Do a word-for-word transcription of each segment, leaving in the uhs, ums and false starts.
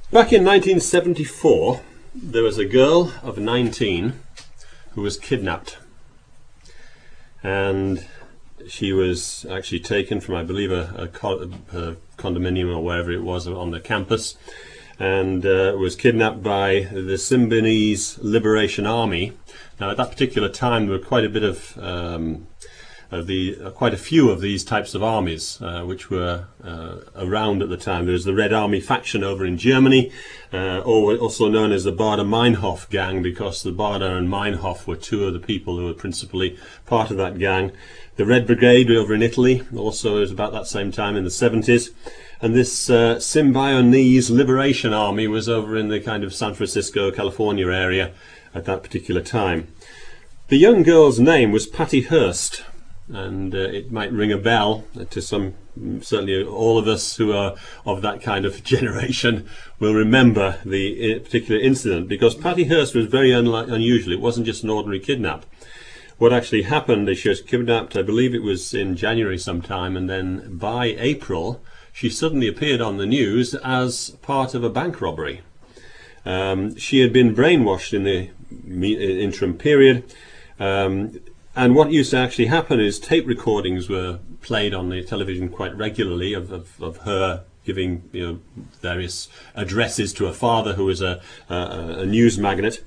Back in nineteen seventy-four, there was a girl of nineteen who was kidnapped, and she was actually taken from, I believe, a, a, co a condominium or wherever it was on the campus, and uh, was kidnapped by the Symbionese Liberation Army. Now, at that particular time, there were quite a bit of um, Of the uh, quite a few of these types of armies uh, which were uh, around at the time. There was the Red Army faction over in Germany, uh, or also known as the Baader-Meinhof gang, because the Baader and Meinhof were two of the people who were principally part of that gang. The Red Brigade over in Italy also was about that same time in the seventies, and this uh, Symbionese Liberation Army was over in the kind of San Francisco, California area at that particular time. The young girl's name was Patty Hearst, and uh, it might ring a bell to some, certainly all of us who are of that kind of generation will remember the particular incident, because Patty Hearst was very unusual. It wasn't just an ordinary kidnap. What actually happened is she was kidnapped, I believe it was in January sometime, and then by April she suddenly appeared on the news as part of a bank robbery. Um, she had been brainwashed in the interim period. Um, And what used to actually happen is tape recordings were played on the television quite regularly of, of, of her giving, you know, various addresses to her father, who was a, a, a news magnate.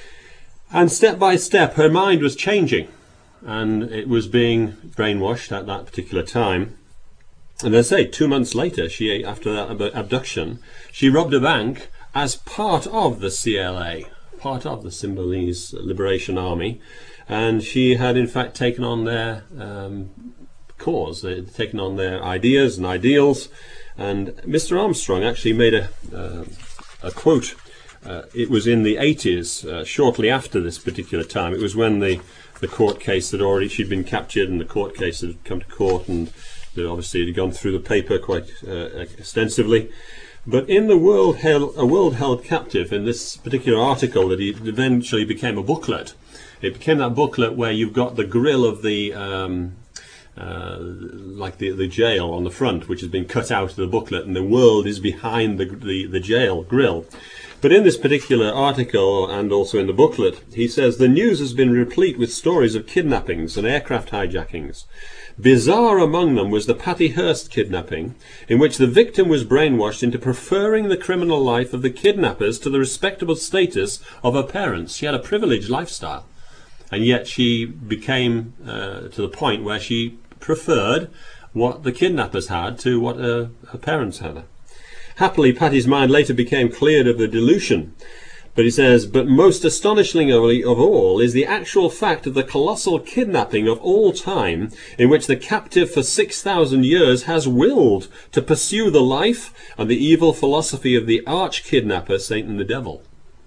And step by step, her mind was changing, and it was being brainwashed at that particular time. And as I say, two months later, she, after that abduction, she robbed a bank as part of the C L A, part of the Symbionese Liberation Army. And she had in fact taken on their um, cause, they had taken on their ideas and ideals. And Mister Armstrong actually made a, uh, a quote. Uh, it was in the eighties, uh, shortly after this particular time. It was when the, the court case had already, she'd been captured, and the court case had come to court, and obviously it had gone through the paper quite uh, extensively. But in the world held, a world held captive, in this particular article that he eventually became a booklet, it became that booklet where you've got the grill of the, um, uh, like the, the jail on the front, which has been cut out of the booklet, and the world is behind the, the, the jail grill. But in this particular article, and also in the booklet, he says, the news has been replete with stories of kidnappings and aircraft hijackings. Bizarre among them was the Patty Hearst kidnapping, in which the victim was brainwashed into preferring the criminal life of the kidnappers to the respectable status of her parents. She had a privileged lifestyle, and yet she became uh, to the point where she preferred what the kidnappers had to what uh, her parents had. Happily, Patty's mind later became cleared of the delusion. But he says, but most astonishingly of all is the actual fact of the colossal kidnapping of all time, in which the captive for six thousand years has willed to pursue the life and the evil philosophy of the arch-kidnapper, Satan the Devil.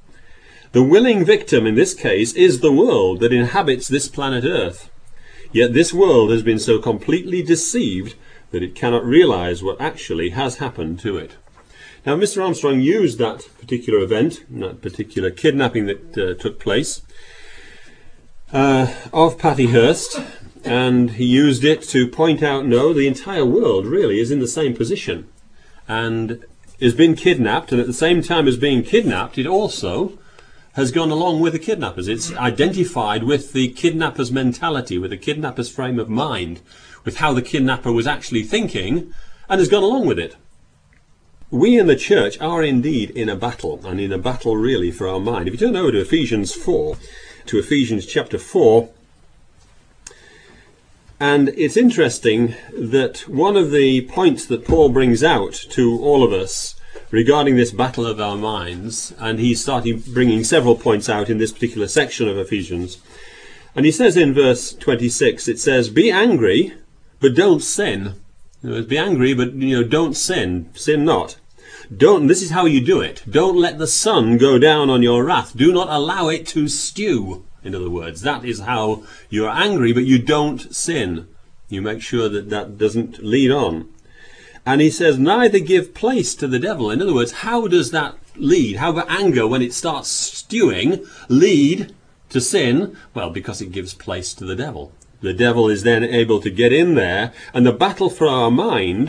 The willing victim in this case is the world that inhabits this planet Earth. Yet this world has been so completely deceived that it cannot realize what actually has happened to it. Now, Mister Armstrong used that particular event, that particular kidnapping that uh, took place uh, of Patty Hearst, and he used it to point out, no, the entire world really is in the same position and has been kidnapped, and at the same time as being kidnapped, it also has gone along with the kidnappers. It's identified with the kidnapper's mentality, with the kidnapper's frame of mind, with how the kidnapper was actually thinking, and has gone along with it. We in the church are indeed in a battle, and in a battle really for our mind. If you turn over to Ephesians four, to Ephesians chapter four, and it's interesting that one of the points that Paul brings out to all of us regarding this battle of our minds, and he's starting bringing several points out in this particular section of Ephesians, and he says in verse twenty-six, it says, be angry, but don't sin. Be angry, but you know, don't sin. Sin not. Don't. This is how you do it. Don't let the sun go down on your wrath. Do not allow it to stew. In other words, that is how you're angry, but you don't sin. You make sure that that doesn't lead on. And he says, neither give place to the devil. In other words, how does that lead? How about anger, when it starts stewing, lead to sin? Well, because it gives place to the devil. The devil is then able to get in there, and the battle for our mind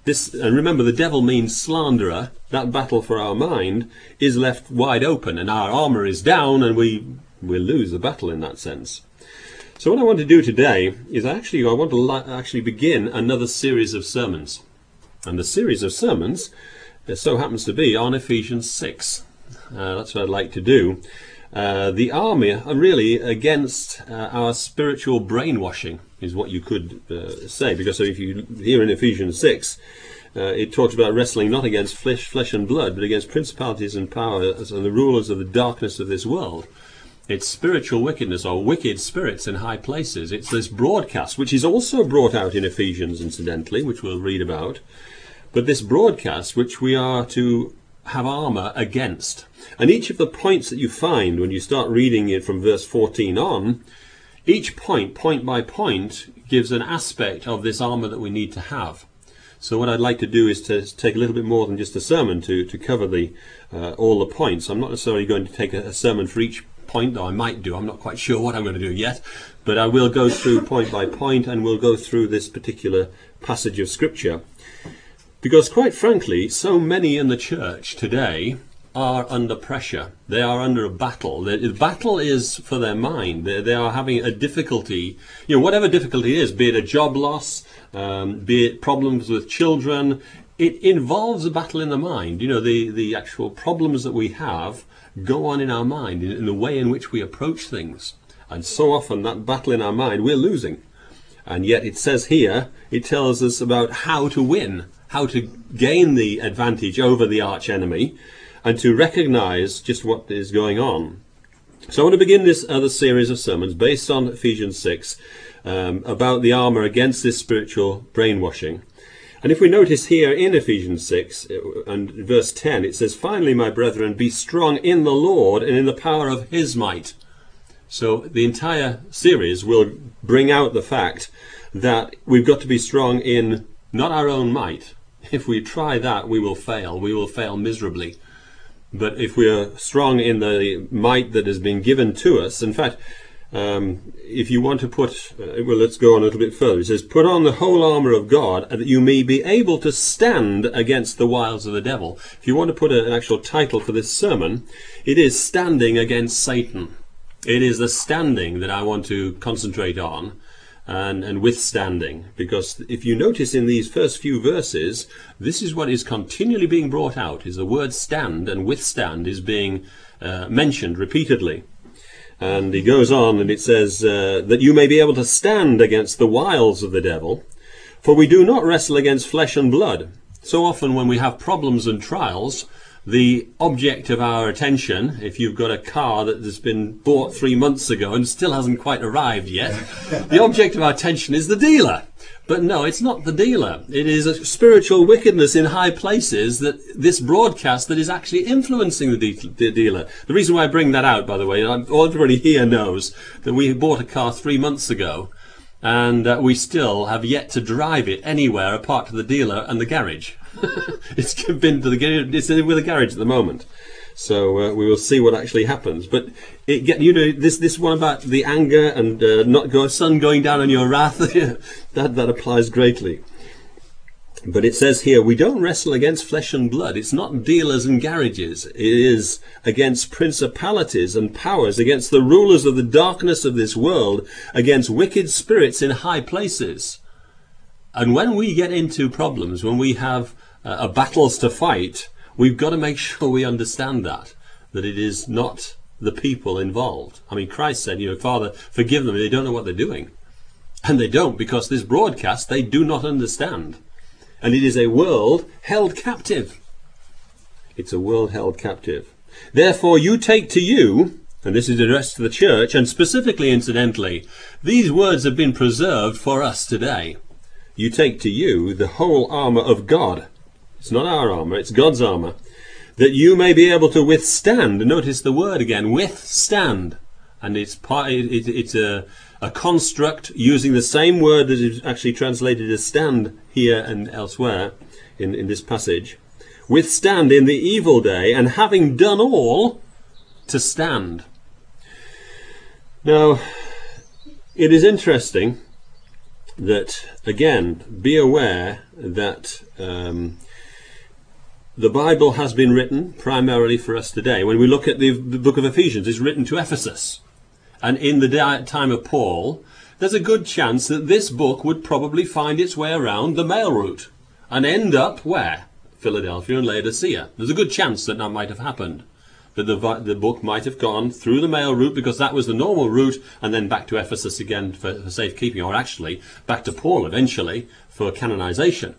This, and remember, the devil means slanderer. That battle for our mind is left wide open, and our armour is down, and we we lose the battle in that sense. So what I want to do today is actually I want to li- actually begin another series of sermons, and the series of sermons it so happens to be on Ephesians six. Uh, that's what I'd like to do. Uh, the army are really against uh, our spiritual brainwashing, is what you could uh, say, because if you here in Ephesians six, uh, it talks about wrestling not against flesh, flesh and blood, but against principalities and powers and the rulers of the darkness of this world. It's spiritual wickedness, or wicked spirits in high places. It's this broadcast, which is also brought out in Ephesians, incidentally, which we'll read about. But this broadcast, which we are to have armour against. And each of the points that you find when you start reading it from verse fourteen on, each point, point by point, gives an aspect of this armour that we need to have. So what I'd like to do is to take a little bit more than just a sermon to, to cover the uh, all the points. I'm not necessarily going to take a, a sermon for each point, though I might do. I'm not quite sure what I'm going to do yet. But I will go through point by point, and we'll go through this particular passage of Scripture. Because quite frankly, so many in the church today are under pressure. They are under a battle. The, the battle is for their mind. They, they are having a difficulty, you know, whatever difficulty it is, be it a job loss, um, be it problems with children, it involves a battle in the mind. You know, the, the actual problems that we have go on in our mind, in, in the way in which we approach things. And so often that battle in our mind, we're losing. And yet it says here, it tells us about how to win, how to gain the advantage over the arch enemy, and to recognize just what is going on. So I want to begin this other series of sermons based on Ephesians six um, about the armour against this spiritual brainwashing. And if we notice here in Ephesians six and verse ten, it says, "Finally, my brethren, be strong in the Lord and in the power of his might." So the entire series will bring out the fact that we've got to be strong in not our own might. If we try that, we will fail. We will fail miserably. But if we are strong in the might that has been given to us, in fact, um, if you want to put, uh, well, let's go on a little bit further. It says, "Put on the whole armour of God, that you may be able to stand against the wiles of the devil." If you want to put an actual title for this sermon, it is "Standing Against Satan." It is the standing that I want to concentrate on. And, and withstanding, because if you notice in these first few verses, this is what is continually being brought out, is the word stand, and withstand is being uh, mentioned repeatedly. And he goes on and it says, uh, "that you may be able to stand against the wiles of the devil, for we do not wrestle against flesh and blood." So often when we have problems and trials, the object of our attention, if you've got a car that has been bought three months ago and still hasn't quite arrived yet, the object of our attention is the dealer. But no, it's not the dealer. It is a spiritual wickedness in high places, that this broadcast that is actually influencing the, de- the dealer. The reason why I bring that out, by the way, everybody here knows that we bought a car three months ago, and uh, we still have yet to drive it anywhere apart from the dealer and the garage. It's been to the it's with the garage at the moment, so uh, we will see what actually happens. But it get you know this this one about the anger and uh, not go sun going down on your wrath. that that applies greatly. But it says here, we don't wrestle against flesh and blood. It's not dealers and garages. It is against principalities and powers, against the rulers of the darkness of this world, against wicked spirits in high places. And when we get into problems, when we have uh, a battles to fight, we've got to make sure we understand that, that it is not the people involved. I mean, Christ said, you know, "Father, forgive them, they don't know what they're doing." And they don't, because this broadcast they do not understand. And it is a world held captive. It's a world held captive. "Therefore you take to you," and this is addressed to the church, and specifically, incidentally, these words have been preserved for us today. "You take to you the whole armour of God." It's not our armour, it's God's armour. "That you may be able to withstand." Notice the word again, withstand. And it's part, it, it's a, a construct using the same word that is actually translated as stand here and elsewhere in, in this passage. "Withstand in the evil day, and having done all, to stand." Now, it is interesting that, again, be aware that um, the Bible has been written primarily for us today. When we look at the, the book of Ephesians, it's written to Ephesus. And in the time of Paul, there's a good chance that this book would probably find its way around the mail route and end up where? Philadelphia and Laodicea. There's a good chance that that might have happened. That the, the book might have gone through the mail route because that was the normal route, and then back to Ephesus again for, for safekeeping, or actually back to Paul eventually for canonization.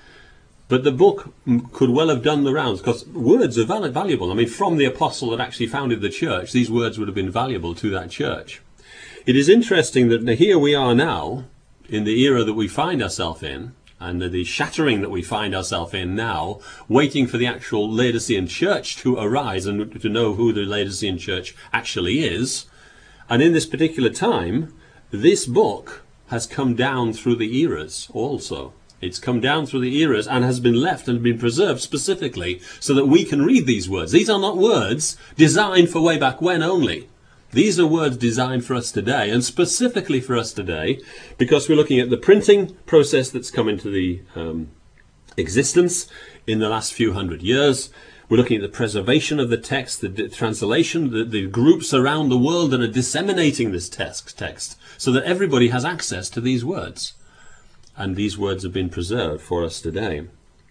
But the book could well have done the rounds because words are valid, valuable. I mean, from the apostle that actually founded the church, these words would have been valuable to that church. It is interesting that here we are now, in the era that we find ourselves in, and the shattering that we find ourselves in now, waiting for the actual Laodicean church to arise and to know who the Laodicean church actually is. And in this particular time, this book has come down through the eras also. It's come down through the eras and has been left and been preserved specifically so that we can read these words. These are not words designed for way back when only. These are words designed for us today, and specifically for us today, because we're looking at the printing process that's come into the um, existence in the last few hundred years. We're looking at the preservation of the text, the d- translation, the, the groups around the world that are disseminating this text, text, so that everybody has access to these words. And these words have been preserved for us today.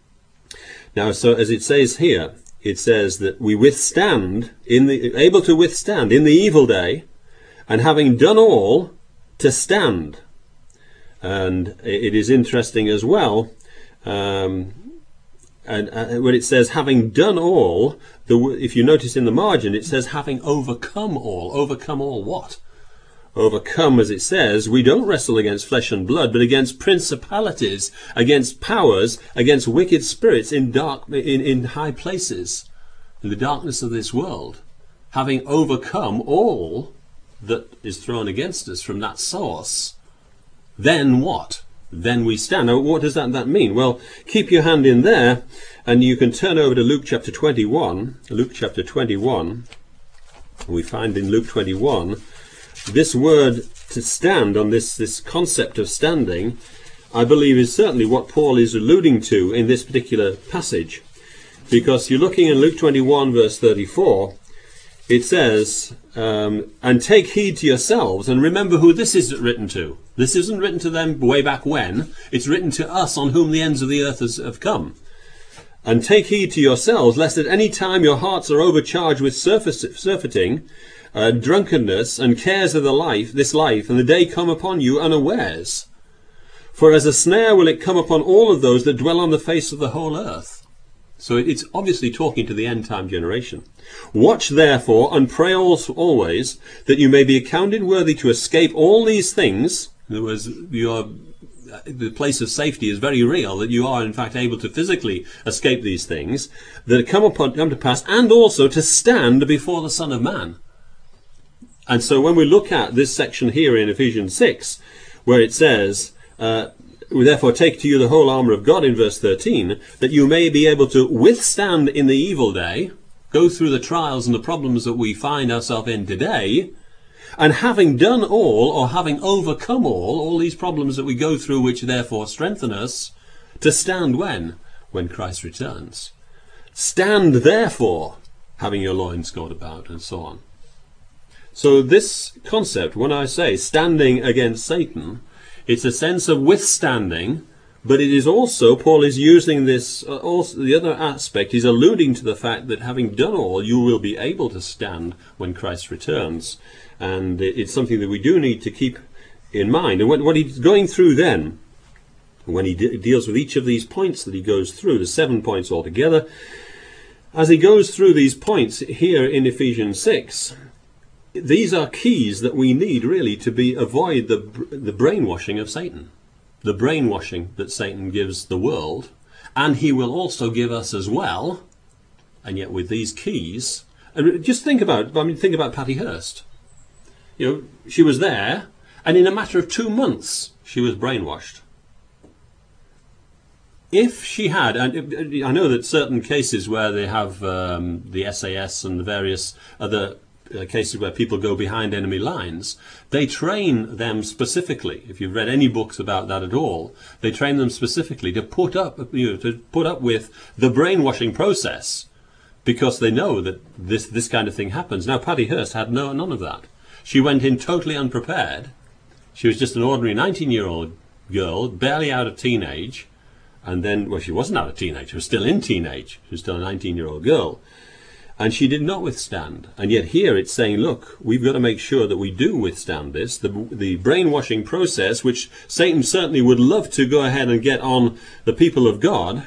Now, so as it says here, it says that we withstand, in the, able to withstand in the evil day, and having done all, to stand. And it is interesting as well, um, and uh, when it says having done all, the, if you notice in the margin, it says having overcome all. Overcome all what? Overcome, as it says, we don't wrestle against flesh and blood, but against principalities, against powers, against wicked spirits in dark, in, in high places, in the darkness of this world. Having overcome all that is thrown against us from that source, then what? Then we stand. Now, what does that, that mean? Well, keep your hand in there, and you can turn over to Luke chapter twenty-one. Luke chapter twenty-one. We find in Luke twenty-one, this word to stand, on this, this concept of standing, I believe is certainly what Paul is alluding to in this particular passage. Because you're looking in Luke twenty-one verse thirty-four, it says, um, and take heed to yourselves, and remember who this is written to. This isn't written to them way back when, it's written to us on whom the ends of the earth has, have come. And take heed to yourselves, lest at any time your hearts are overcharged with surface, surfeiting, Uh, drunkenness and cares of the life, this life, and the day come upon you unawares. For as a snare will it come upon all of those that dwell on the face of the whole earth. So it's obviously talking to the end time generation. Watch therefore and pray also always that you may be accounted worthy to escape all these things. In other words, your the place of safety is very real, that you are in fact able to physically escape these things that come upon come to pass, and also to stand before the Son of Man. And so when we look at this section here in Ephesians six, where it says, uh, therefore take to you the whole armour of God in verse thirteen, that you may be able to withstand in the evil day, go through the trials and the problems that we find ourselves in today, and having done all, or having overcome all, all these problems that we go through which therefore strengthen us, to stand when? When Christ returns. Stand therefore, having your loins girt about, and so on. So this concept, when I say standing against Satan, it's a sense of withstanding, but it is also, Paul is using this, uh, also the other aspect, he's alluding to the fact that having done all, you will be able to stand when Christ returns. And it's something that we do need to keep in mind. And what, what he's going through then, when he de- deals with each of these points that he goes through, the seven points altogether, as he goes through these points here in Ephesians six, these are keys that we need really to be avoid the the brainwashing of Satan, the brainwashing that Satan gives the world, and he will also give us as well. And yet, with these keys, and just think about, I mean, think about Patty Hearst. You know, she was there, and in a matter of two months, she was brainwashed. If she had, and I know that certain cases where they have um, the S A S and the various other uh, cases where people go behind enemy lines, they train them specifically. If you've read any books about that at all, they train them specifically to put up, you know, to put up with the brainwashing process, because they know that this this kind of thing happens. Now, Patty Hearst had no none of that. She went in totally unprepared. She was just an ordinary nineteen-year-old girl, barely out of teenage, and then, well, she wasn't out of teenage, she was still in teenage. She was still a nineteen-year-old girl. And she did not withstand. And yet here it's saying, look, we've got to make sure that we do withstand this. The, the brainwashing process, which Satan certainly would love to go ahead and get on the people of God,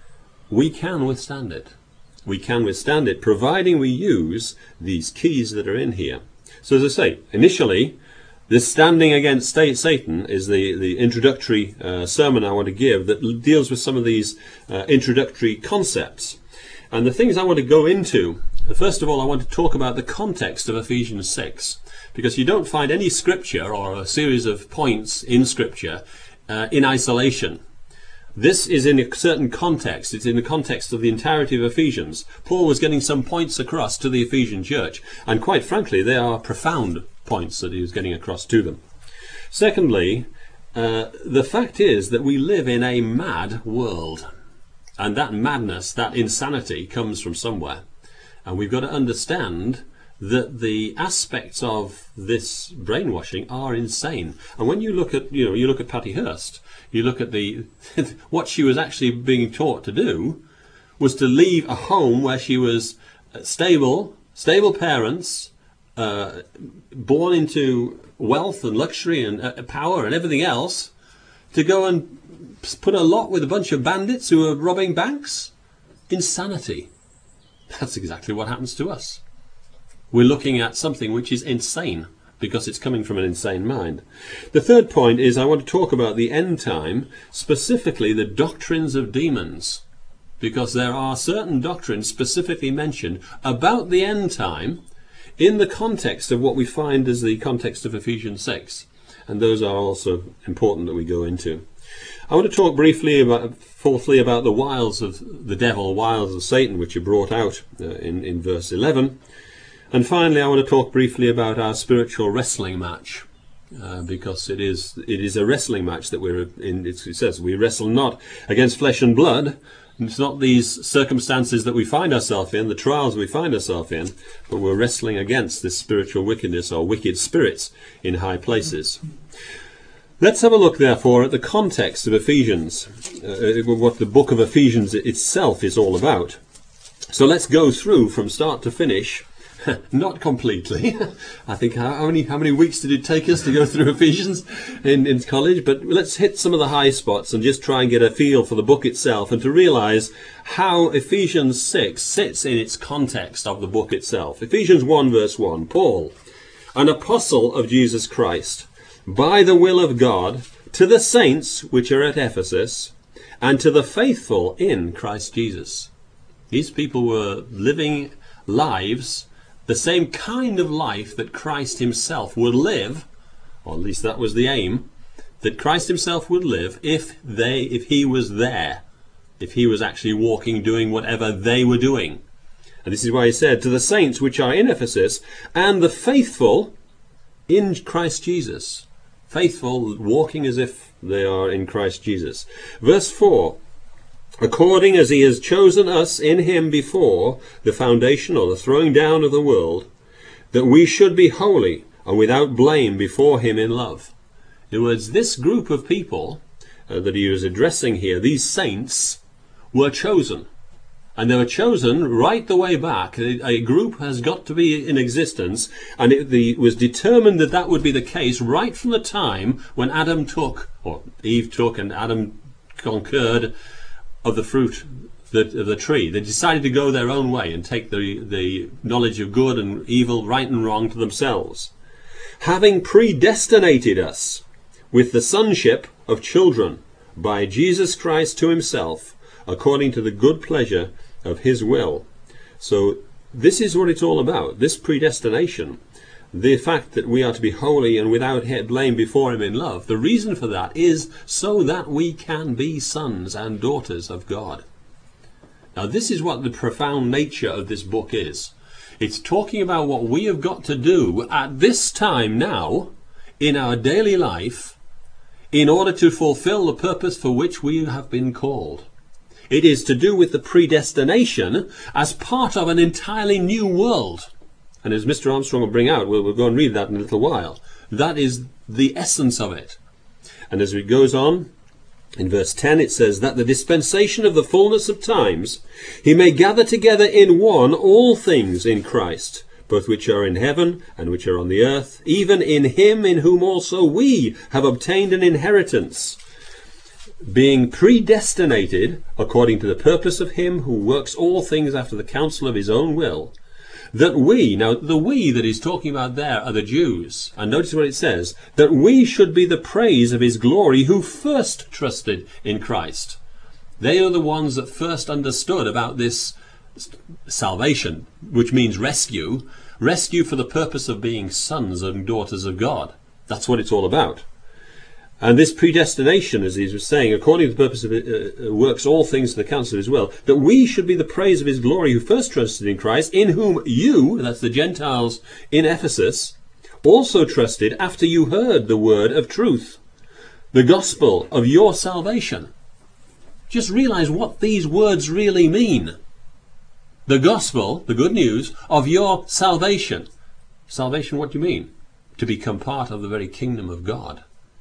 we can withstand it. We can withstand it, providing we use these keys that are in here. So as I say, initially, this standing against Satan is the, the introductory uh, sermon I want to give that deals with some of these uh, introductory concepts. And the things I want to go into, first of all, I want to talk about the context of Ephesians six, because you don't find any scripture or a series of points in scripture uh, in isolation. This is in a certain context. It's in the context of the entirety of Ephesians. Paul was getting some points across to the Ephesian church, and quite frankly, they are profound points that he was getting across to them. Secondly, uh, the fact is that we live in a mad world. And that madness, that insanity comes from somewhere. And we've got to understand that the aspects of this brainwashing are insane. And when you look at, you know, you look at Patty Hearst, you look at the what she was actually being taught to do was to leave a home where she was stable, stable parents, uh, born into wealth and luxury and uh, power and everything else, to go and put a lot with a bunch of bandits who are robbing banks. Insanity. That's exactly what happens to us. We're looking at something which is insane because it's coming from an insane mind. The third point is I want to talk about the end time, specifically the doctrines of demons, because there are certain doctrines specifically mentioned about the end time in the context of what we find as the context of Ephesians six. And those are also important that we go into. I want to talk briefly about, fourthly, about the wiles of the devil, wiles of Satan, which are brought out uh, in, in verse eleven. And finally, I want to talk briefly about our spiritual wrestling match, uh, because it is it is a wrestling match that we're in. It says we wrestle not against flesh and blood. It's not these circumstances that we find ourselves in, the trials we find ourselves in, but we're wrestling against this spiritual wickedness or wicked spirits in high places. Let's have a look, therefore, at the context of Ephesians, uh, what the book of Ephesians itself is all about. So let's go through from start to finish. Not completely. I think how, how many how many weeks did it take us to go through Ephesians in, in college? But let's hit some of the high spots and just try and get a feel for the book itself and to realize how Ephesians six sits in its context of the book itself. Ephesians one verse one, Paul, an apostle of Jesus Christ, by the will of God, to the saints which are at Ephesus, and to the faithful in Christ Jesus. These people were living lives, the same kind of life that Christ himself would live, or at least that was the aim, that Christ himself would live if they, if he was there, if he was actually walking, doing whatever they were doing. And this is why he said, to the saints which are in Ephesus, and the faithful in Christ Jesus. Faithful, walking as if they are in Christ Jesus. Verse four, according as he has chosen us in him before the foundation or the throwing down of the world, that we should be holy and without blame before him in love. In other words, this group of people uh, that he was addressing here, these saints, were chosen. And they were chosen right the way back. A, a group has got to be in existence, and it the, was determined that that would be the case right from the time when Adam took, or Eve took, and Adam concurred of the fruit of the, the tree. They decided to go their own way and take the, the knowledge of good and evil, right and wrong, to themselves. Having predestinated us with the sonship of children by Jesus Christ to himself, according to the good pleasure of his will. So this is what it's all about, this predestination. The fact that we are to be holy and without blame before him in love. The reason for that is so that we can be sons and daughters of God. Now this is what the profound nature of this book is. It's talking about what we have got to do at this time now in our daily life in order to fulfill the purpose for which we have been called. It is to do with the predestination as part of an entirely new world. And as Mister Armstrong will bring out, we'll, we'll go and read that in a little while. That is the essence of it. And as it goes on, in verse ten it says, that the dispensation of the fullness of times, he may gather together in one all things in Christ, both which are in heaven and which are on the earth, even in him in whom also we have obtained an inheritance, being predestinated according to the purpose of him who works all things after the counsel of his own will, that we, now the we that he's talking about there are the Jews, and notice what it says, that we should be the praise of his glory who first trusted in Christ. They are the ones that first understood about this salvation, which means rescue, rescue for the purpose of being sons and daughters of God. That's what it's all about. And this predestination, as he was saying, according to the purpose of it, uh, works all things to the counsel of his will, that we should be the praise of his glory who first trusted in Christ, in whom you, that's the Gentiles in Ephesus, also trusted after you heard the word of truth, the gospel of your salvation. Just realize what these words really mean. The gospel, the good news, of your salvation. Salvation, what do you mean? To become part of the very kingdom of God.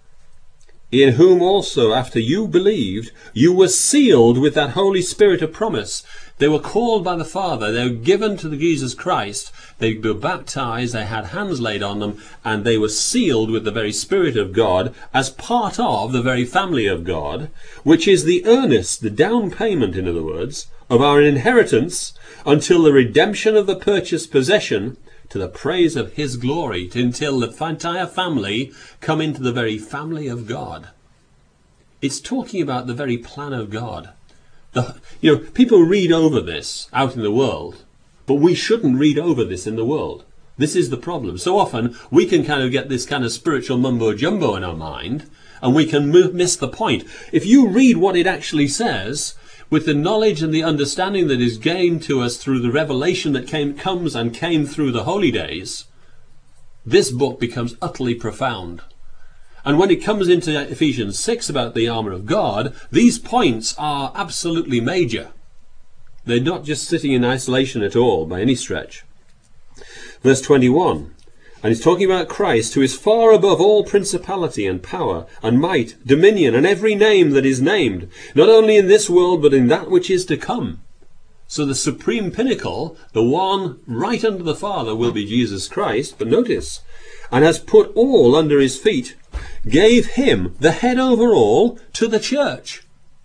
In whom also, after you believed, you were sealed with that Holy Spirit of promise. They were called by the Father. They were given to the Jesus Christ. They were baptized. They had hands laid on them. And they were sealed with the very Spirit of God as part of the very family of God, which is the earnest, the down payment, in other words, of our inheritance until the redemption of the purchased possession, to the praise of his glory, until the entire family come into the very family of God. It's talking about the very plan of God. The, you know, people read over this out in the world, but we shouldn't read over this in the world. This is the problem. So often we can kind of get this kind of spiritual mumbo-jumbo in our mind, and we can miss the point. If you read what it actually says, with the knowledge and the understanding that is gained to us through the revelation that came, comes and came through the holy days, this book becomes utterly profound. And when it comes into Ephesians six about the armour of God, these points are absolutely major. They're not just sitting in isolation at all, by any stretch. Verse twenty-one. And he's talking about Christ, who is far above all principality and power and might, dominion, and every name that is named, not only in this world, but in that which is to come. So the supreme pinnacle, the one right under the Father, will be Jesus Christ. But notice, and has put all under his feet, gave him the head over all to the church,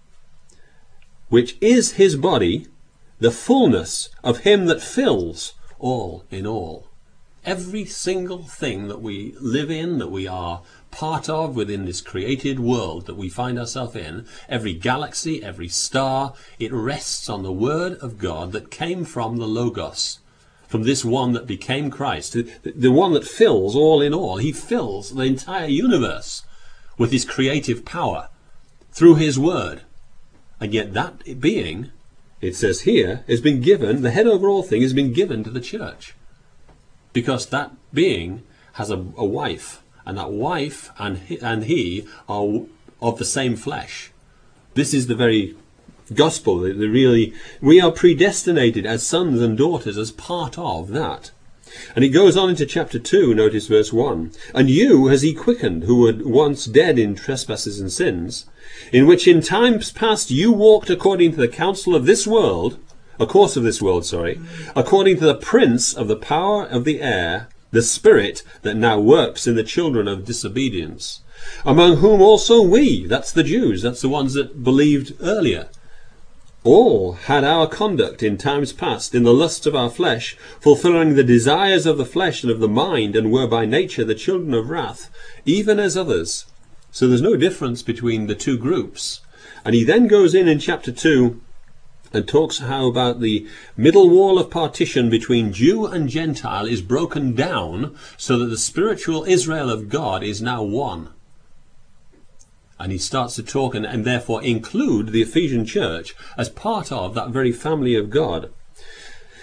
which is his body, the fullness of him that fills all in all. Every single thing that we live in, that we are part of within this created world that we find ourselves in, every galaxy, every star, it rests on the word of God that came from the Logos, from this one that became Christ, the, the one that fills all in all. He fills the entire universe with his creative power through his word. And yet that being, it says here, has been given, the head over all things has been given to the church. Because that being has a, a wife, and that wife and he, and he are of the same flesh. This is the very gospel. The, the really, we are predestinated as sons and daughters as part of that. And it goes on into chapter two, notice verse one. And you has he quickened, who were once dead in trespasses and sins, in which in times past you walked according to the counsel of this world, a course of this world, sorry, according to the prince of the power of the air, the spirit that now works in the children of disobedience, among whom also we, that's the Jews, that's the ones that believed earlier, all had our conduct in times past in the lusts of our flesh, fulfilling the desires of the flesh and of the mind, and were by nature the children of wrath, even as others. So there's no difference between the two groups. And he then goes in in chapter two and talks how about the middle wall of partition between Jew and Gentile is broken down so that the spiritual Israel of God is now one. And he starts to talk and, and therefore include the Ephesian church as part of that very family of God.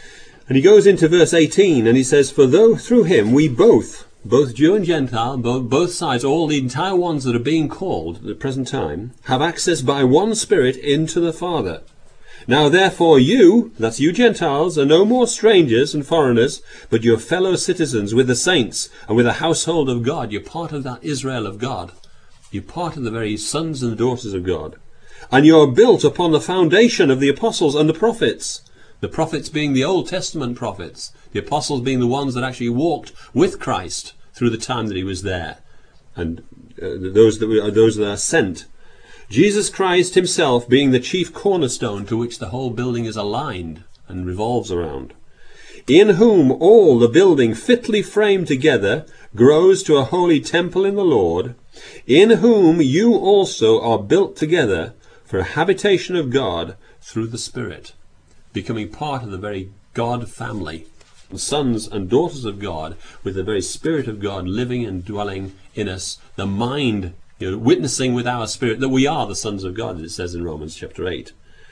And he goes into verse eighteen and he says, for though through him we both, both Jew and Gentile, both, both sides, all the entire ones that are being called at the present time, have access by one Spirit into the Father. Now therefore you, that's you Gentiles, are no more strangers and foreigners, but you're fellow citizens with the saints and with the household of God. You're part of that Israel of God. You're part of the very sons and daughters of God. And you're built upon the foundation of the apostles and the prophets. The prophets being the Old Testament prophets. The apostles being the ones that actually walked with Christ through the time that he was there. And uh, those that are those that are sent. Jesus Christ himself being the chief cornerstone to which the whole building is aligned and revolves around. In whom all the building fitly framed together grows to a holy temple in the Lord, in whom you also are built together for a habitation of God through the Spirit, becoming part of the very God family, sons and daughters of God, with the very Spirit of God living and dwelling in us, the mind, you know, witnessing with our spirit that we are the sons of God, as it says in Romans chapter eight.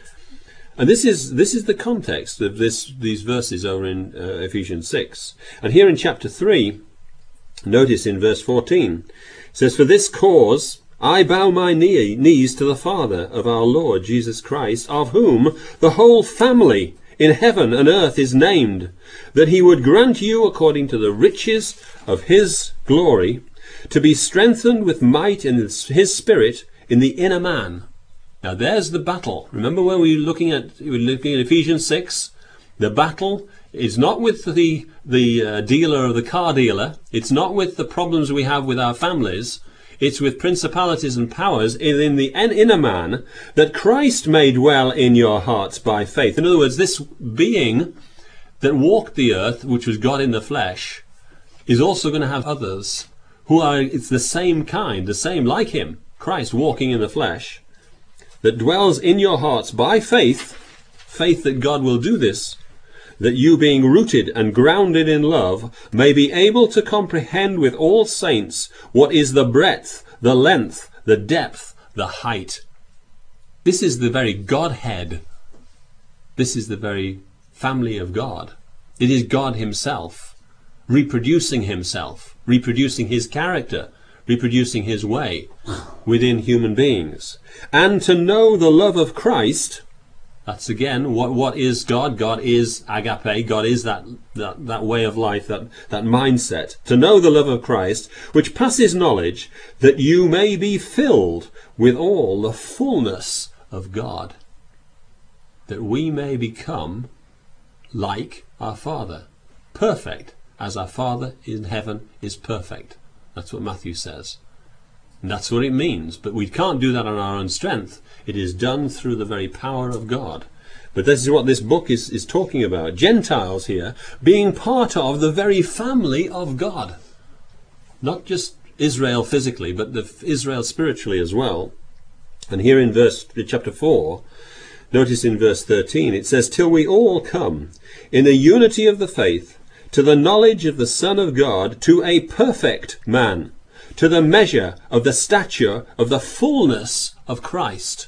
And this is this is the context of this these verses over in uh, Ephesians six. And here in chapter three, notice in verse fourteen, it says, for this cause I bow my knee, knees to the Father of our Lord Jesus Christ, of whom the whole family in heaven and earth is named, that he would grant you, according to the riches of his glory, to be strengthened with might in his Spirit in the inner man. Now there's the battle. Remember when we were looking at we were looking at Ephesians six? The battle is not with the the uh, dealer or the car dealer. It's not with the problems we have with our families. It's with principalities and powers in the inner man that Christ may dwell in your hearts by faith. In other words, this being that walked the earth, which was God in the flesh, is also going to have others who are, it's the same kind, the same like him, Christ walking in the flesh, that dwells in your hearts by faith, faith that God will do this, that you being rooted and grounded in love may be able to comprehend with all saints what is the breadth, the length, the depth, the height. This is the very Godhead. This is the very family of God. It is God himself, reproducing himself, reproducing his character, reproducing his way within human beings. And to know the love of Christ, that's again, what what is God? God is agape. God is that, that, that way of life, that, that mindset. To know the love of Christ, which passes knowledge, that you may be filled with all the fullness of God. That we may become like our Father. Perfect, as our Father in heaven is perfect. That's what Matthew says. And that's what it means. But we can't do that on our own strength. It is done through the very power of God. But this is what this book is, is talking about. Gentiles here being part of the very family of God. Not just Israel physically, but the Israel spiritually as well. And here in verse chapter four, notice in verse thirteen, it says, till we all come in the unity of the faith, to the knowledge of the Son of God, to a perfect man, to the measure of the stature of the fullness of Christ.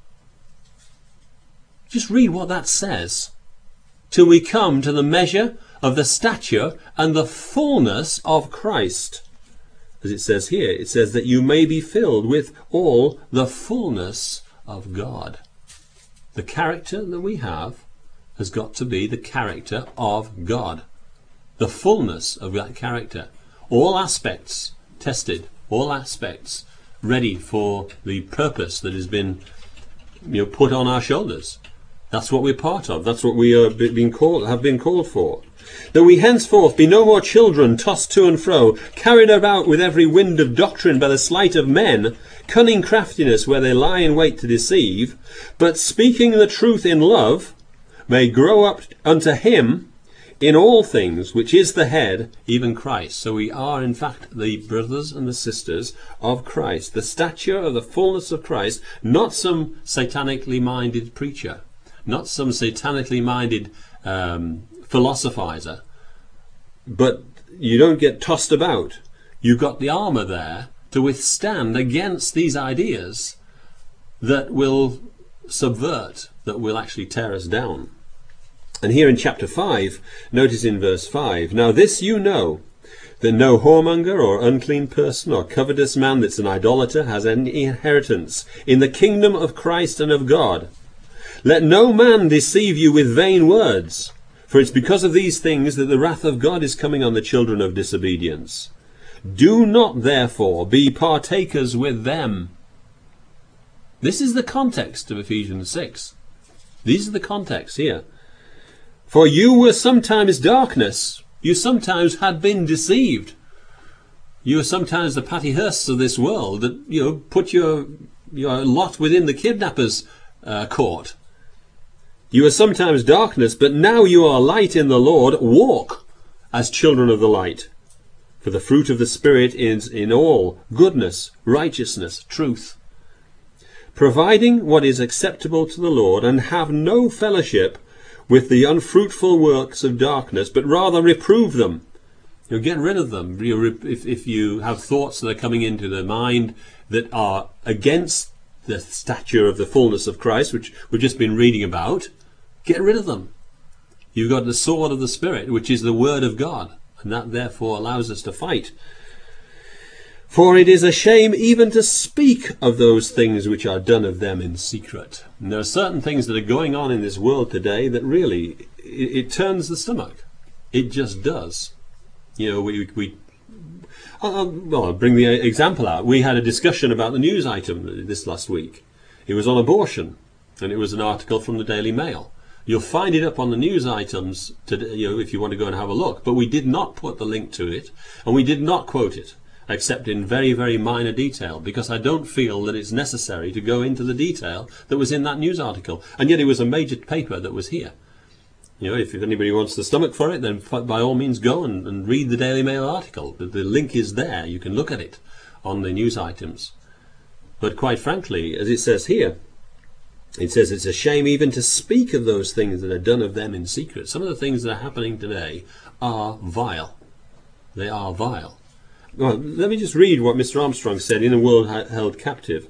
Just read what that says. Till we come to the measure of the stature and the fullness of Christ. As it says here, it says that you may be filled with all the fullness of God. The character that we have has got to be the character of God. The fullness of that character. All aspects tested, all aspects ready for the purpose that has been, you know, put on our shoulders. That's what we're part of. That's what we are being called, have been called for. That we henceforth be no more children tossed to and fro, carried about with every wind of doctrine by the sleight of men, cunning craftiness where they lie in wait to deceive, but speaking the truth in love, may grow up unto him in all things, which is the head, even Christ. So we are, in fact, the brothers and the sisters of Christ, the stature of the fullness of Christ, not some satanically minded preacher, not some satanically minded um, philosophizer, but you don't get tossed about. You've got the armour there to withstand against these ideas that will subvert, that will actually tear us down. And here in chapter five, notice in verse five, now this you know, that no whoremonger or unclean person or covetous man that's an idolater has any inheritance in the kingdom of Christ and of God. Let no man deceive you with vain words, for it's because of these things that the wrath of God is coming on the children of disobedience. Do not therefore be partakers with them. This is the context of Ephesians six. These are the contexts here. For you were sometimes darkness. You sometimes had been deceived. You were sometimes the Patty Hearsts of this world that, you know, put your, your lot within the kidnapper's uh, court. You were sometimes darkness, but now you are light in the Lord. Walk as children of the light. For the fruit of the Spirit is in all goodness, righteousness, truth. Providing what is acceptable to the Lord, and have no fellowship with the unfruitful works of darkness, but rather reprove them. You know, get rid of them. You, if, if you have thoughts that are coming into the mind that are against the stature of the fullness of Christ, which we've just been reading about, get rid of them. You've got the sword of the Spirit, which is the word of God, and that therefore allows us to fight. For it is a shame even to speak of those things which are done of them in secret. And there are certain things that are going on in this world today that really, it, it turns the stomach. It just does. You know, we... we I'll, well, I'll bring the example out. We had a discussion about the news item this last week. It was on abortion, and it was an article from the Daily Mail. You'll find it up on the news items today, you know, if you want to go and have a look. But we did not put the link to it, and we did not quote it, except in very, very minor detail, because I don't feel that it's necessary to go into the detail that was in that news article. And yet it was a major paper that was here. You know, if, if anybody wants the stomach for it, then by all means go and, and read the Daily Mail article. The, the link is there. You can look at it on the news items. But quite frankly, as it says here, it says it's a shame even to speak of those things that are done of them in secret. Some of the things that are happening today are vile. They are vile. Well, let me just read what Mister Armstrong said in A World Held Captive.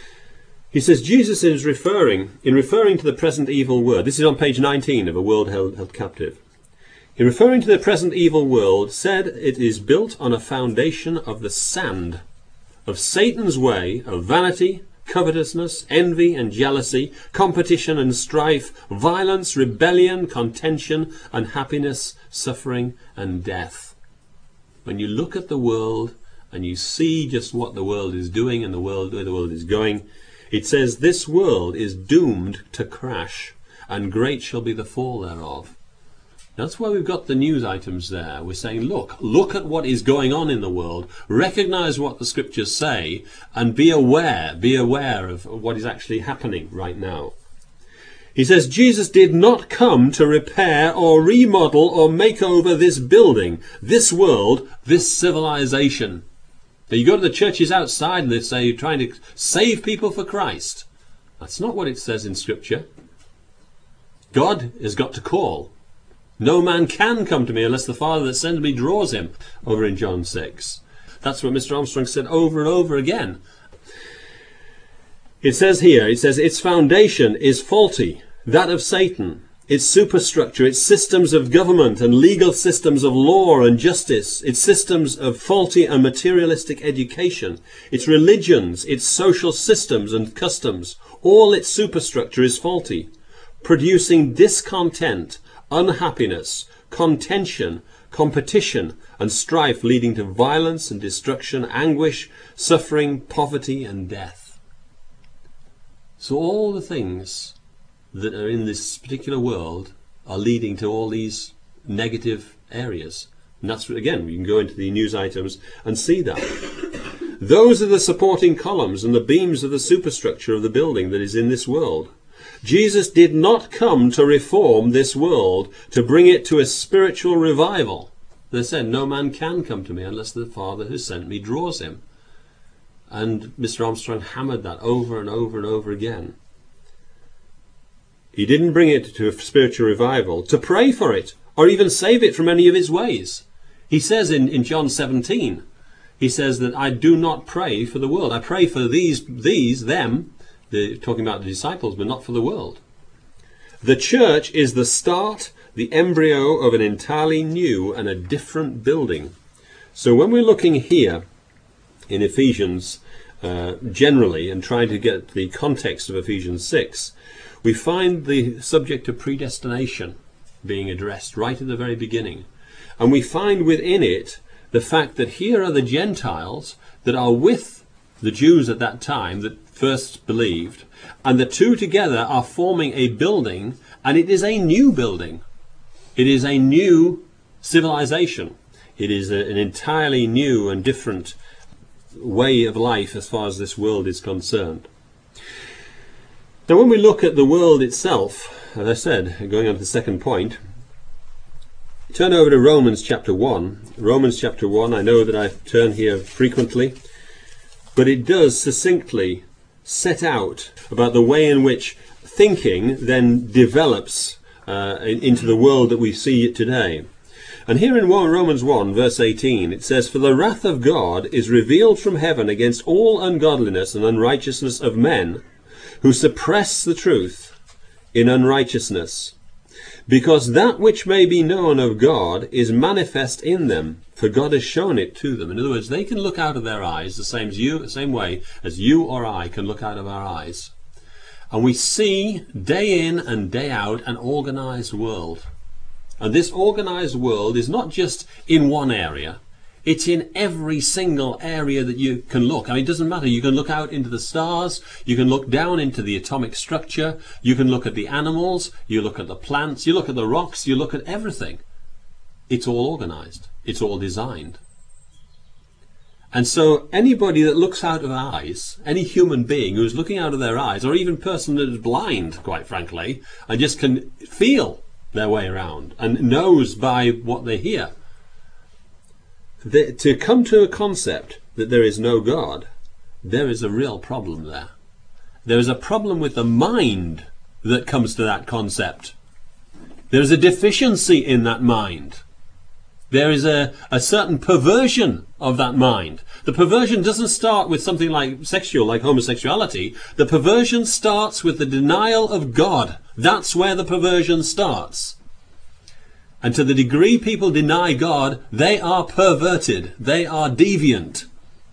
He says, Jesus is referring, in referring to the present evil world, this is on page nineteen of A World Held, Held Captive. In referring to the present evil world, said it is built on a foundation of the sand, of Satan's way, of vanity, covetousness, envy and jealousy, competition and strife, violence, rebellion, contention, unhappiness, suffering and death. When you look at the world and you see just what the world is doing and the world where the world is going, it says this world is doomed to crash, and great shall be the fall thereof. That's why we've got the news items there. We're saying, look, look at what is going on in the world, recognize what the scriptures say, and be aware, be aware of what is actually happening right now. He says, Jesus did not come to repair or remodel or make over this building, this world, this civilization. Now you go to the churches outside and they say you're trying to save people for Christ. That's not what it says in Scripture. God has got to call. No man can come to me unless the Father that sends me draws him, over in John six. That's what Mister Armstrong said over and over again. It says here, it says, its foundation is faulty, that of Satan. Its superstructure, its systems of government and legal systems of law and justice, its systems of faulty and materialistic education, its religions, its social systems and customs, all its superstructure is faulty, producing discontent, unhappiness, contention, competition and strife, leading to violence and destruction, anguish, suffering, poverty and death. So all the things that are in this particular world are leading to all these negative areas. And that's, again, you can go into the news items and see that. Those are the supporting columns and the beams of the superstructure of the building that is in this world. Jesus did not come to reform this world, to bring it to a spiritual revival. They said, no man can come to me unless the Father who sent me draws him. And Mister Armstrong hammered that over and over and over again. He didn't bring it to a spiritual revival to pray for it or even save it from any of its ways. He says in, in John seventeen, he says that I do not pray for the world. I pray for these, these, them, the, talking about the disciples, but not for the world. The church is the start, the embryo of an entirely new and a different building. So when we're looking here in Ephesians uh, generally and trying to get the context of Ephesians six, we find the subject of predestination being addressed right at the very beginning. And we find within it the fact that here are the Gentiles that are with the Jews at that time that first believed, and the two together are forming a building, and it is a new building. It is a new civilization. It is a, an entirely new and different way of life as far as this world is concerned. Now when we look at the world itself, as I said, going on to the second point, turn over to Romans chapter one. Romans chapter one, I know that I turn here frequently, but it does succinctly set out about the way in which thinking then develops uh, into the world that we see it today. And here in Romans one, verse eighteen, it says, "For the wrath of God is revealed from heaven against all ungodliness and unrighteousness of men, who suppress the truth in unrighteousness. Because that which may be known of God is manifest in them, for God has shown it to them." In other words, they can look out of their eyes the same as you, the same way as you or I can look out of our eyes. And we see day in and day out an organized world. And this organized world is not just in one area. It's in every single area that you can look. I mean, it doesn't matter. You can look out into the stars. You can look down into the atomic structure. You can look at the animals. You look at the plants. You look at the rocks. You look at everything. It's all organized. It's all designed. And so anybody that looks out of eyes, any human being who's looking out of their eyes, or even person that is blind, quite frankly, and just can feel their way around and knows by what they hear, The, to come to a concept that there is no God, there is a real problem there. There is a problem with the mind that comes to that concept. There is a deficiency in that mind. There is a, a certain perversion of that mind. The perversion doesn't start with something like sexual, like homosexuality. The perversion starts with the denial of God. That's where the perversion starts. And to the degree people deny God, they are perverted. They are deviant.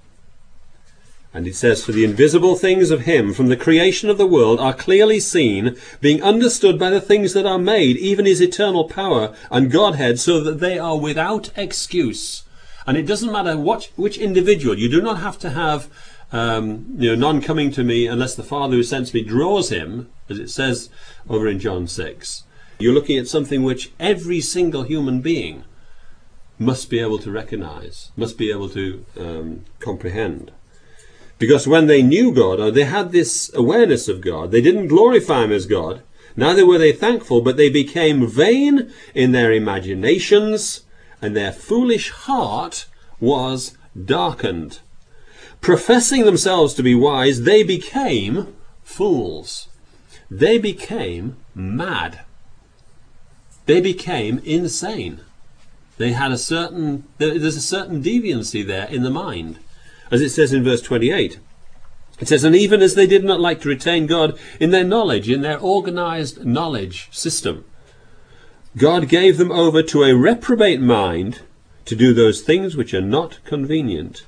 And it says, "For the invisible things of him from the creation of the world are clearly seen, being understood by the things that are made, even his eternal power and Godhead, so that they are without excuse." And it doesn't matter what, which individual. You do not have to have um, you know, none coming to me unless the Father who sends me draws him, as it says over in John six. You're looking at something which every single human being must be able to recognize, must be able to um, comprehend. Because when they knew God, or they had this awareness of God, they didn't glorify him as God, neither were they thankful, but they became vain in their imaginations, and their foolish heart was darkened. Professing themselves to be wise, they became fools. They became mad. They became insane. They had a certain, there's a certain deviancy there in the mind. As it says in verse twenty-eight, it says, "And even as they did not like to retain God in their knowledge, in their organized knowledge system, God gave them over to a reprobate mind to do those things which are not convenient."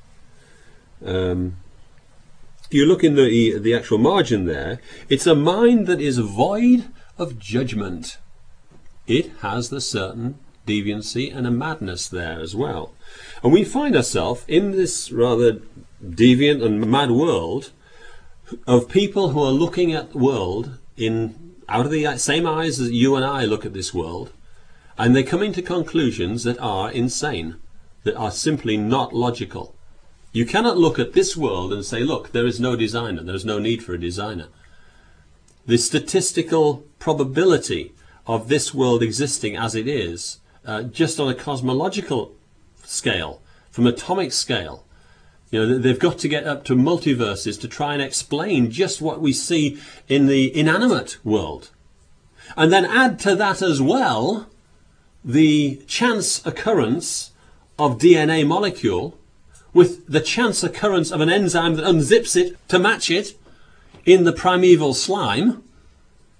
Um, you look in the, the actual margin there, it's a mind that is void of judgment. It has the certain deviancy and a madness there as well. And we find ourselves in this rather deviant and mad world of people who are looking at the world in out of the same eyes as you and I look at this world, and they're coming to conclusions that are insane, that are simply not logical. You cannot look at this world and say, look, there is no designer, there is no need for a designer. The statistical probability of this world existing as it is, uh, just on a cosmological scale, from atomic scale, you know, they've got to get up to multiverses to try and explain just what we see in the inanimate world. And then add to that as well the chance occurrence of D N A molecule with the chance occurrence of an enzyme that unzips it to match it in the primeval slime.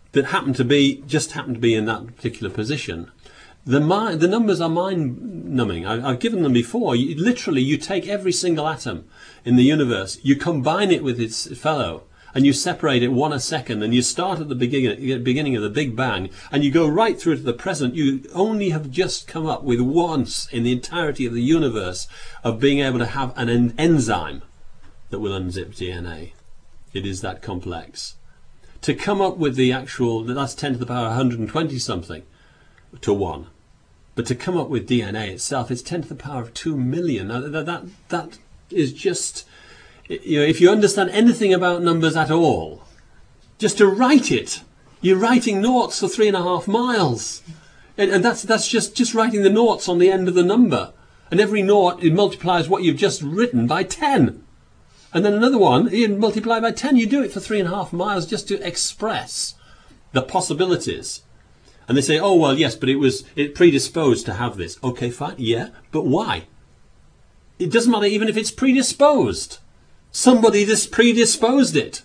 that happen to be, just happen to be in that particular position. The, mind, the numbers are mind-numbing. I, I've given them before. You, literally, you take every single atom in the universe, you combine it with its fellow, and you separate it one a second, and you start at the beginning, beginning of the Big Bang, and you go right through to the present. You only have just come up with once in the entirety of the universe of being able to have an en enzyme that will unzip D N A. It is that complex. To come up with the actual, that's ten to the power one hundred twenty something to one. But to come up with D N A itself, it's ten to the power of two million. Now, that, that, that is just, you know, if you understand anything about numbers at all, just to write it, you're writing noughts for three and a half miles. And, and that's, that's just, just writing the noughts on the end of the number. And every nought, it multiplies what you've just written by ten. And then another one, you multiply by ten, you do it for three and a half miles just to express the possibilities. And they say, oh, well, yes, but it was it predisposed to have this. Okay, fine, yeah, but why? It doesn't matter even if it's predisposed. Somebody just predisposed it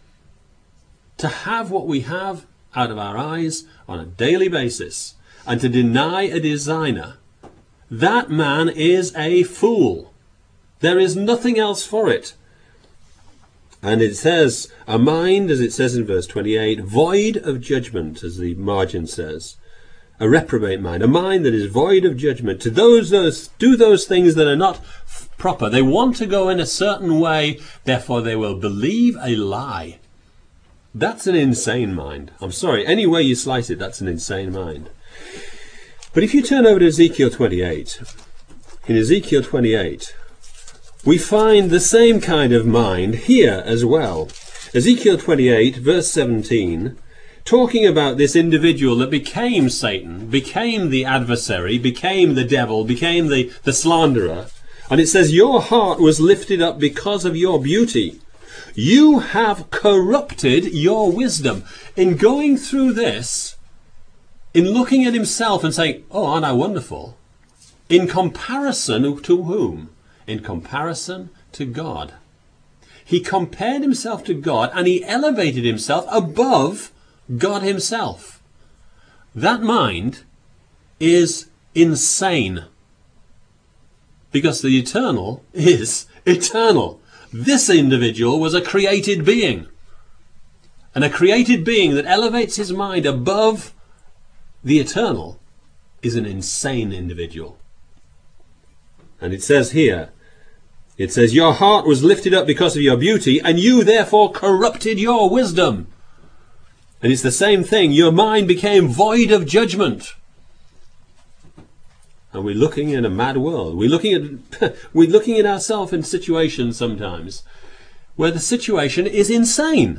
to have what we have out of our eyes on a daily basis, and to deny a designer. That man is a fool. There is nothing else for it. And it says, a mind, as it says in verse twenty-eight, void of judgment, as the margin says. A reprobate mind, a mind that is void of judgment. To those those do those things that are not proper. They want to go in a certain way, therefore they will believe a lie. That's an insane mind. I'm sorry, any way you slice it, that's an insane mind. But if you turn over to Ezekiel twenty-eight, in Ezekiel twenty-eight, we find the same kind of mind here as well. Ezekiel twenty-eight, verse seventeen, talking about this individual that became Satan, became the adversary, became the devil, became the, the slanderer. And it says, your heart was lifted up because of your beauty. You have corrupted your wisdom. In going through this, in looking at himself and saying, oh, aren't I wonderful? In comparison to whom? In comparison to God. He compared himself to God, and he elevated himself above God himself. That mind is insane, because the eternal is eternal. This individual was a created being, and a created being that elevates his mind above the eternal is an insane individual. And it says here, it says, your heart was lifted up because of your beauty, and you therefore corrupted your wisdom. And it's the same thing. Your mind became void of judgment. And we're looking in a mad world. We're looking at we're looking at ourselves in situations sometimes where the situation is insane.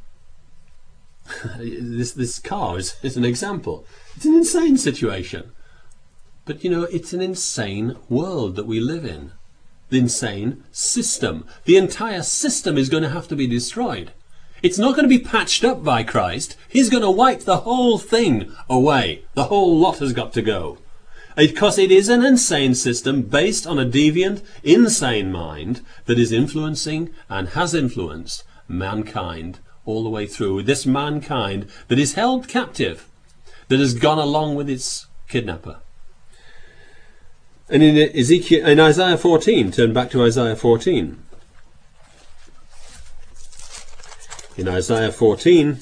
this this car is, is an example. It's an insane situation. But you know, it's an insane world that we live in. The insane system. The entire system is going to have to be destroyed. It's not going to be patched up by Christ. He's going to wipe the whole thing away. The whole lot has got to go. Because it is an insane system based on a deviant, insane mind that is influencing and has influenced mankind all the way through. This mankind that is held captive, that has gone along with its kidnapper. And in Ezekiel, in Isaiah fourteen, turn back to Isaiah fourteen. In Isaiah fourteen,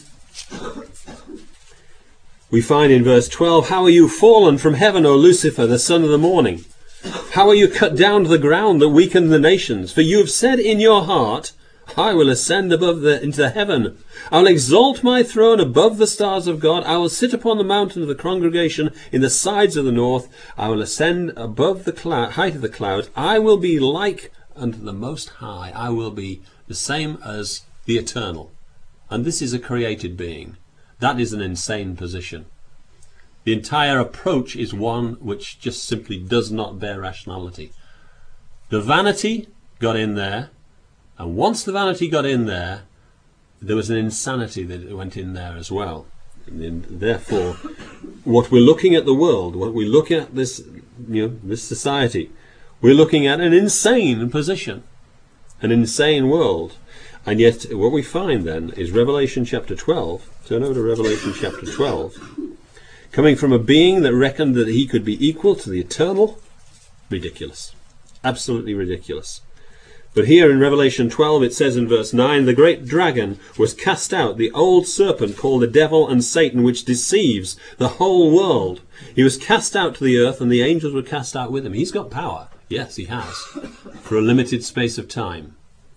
we find in verse twelve, how are you fallen from heaven, O Lucifer, the son of the morning? How are you cut down to the ground that weakened the nations? For you have said in your heart, I will ascend above the, into heaven. I will exalt my throne above the stars of God. I will sit upon the mountain of the congregation in the sides of the north. I will ascend above the cloud, height of the clouds. I will be like unto the Most High. I will be the same as the Eternal. And this is a created being. That is an insane position. The entire approach is one which just simply does not bear rationality. The vanity got in there. And once the vanity got in there, there was an insanity that went in there as well. And therefore, what we're looking at the world, what we look at this, you know, this society, we're looking at an insane position, an insane world. And yet what we find then is Revelation chapter twelve. Turn over to Revelation chapter twelve. Coming from a being that reckoned that he could be equal to the eternal. Ridiculous. Absolutely ridiculous. But here in Revelation twelve it says in verse nine, the great dragon was cast out, the old serpent called the devil and Satan, which deceives the whole world. He was cast out to the earth, and the angels were cast out with him. He's got power. Yes, he has. For a limited space of time.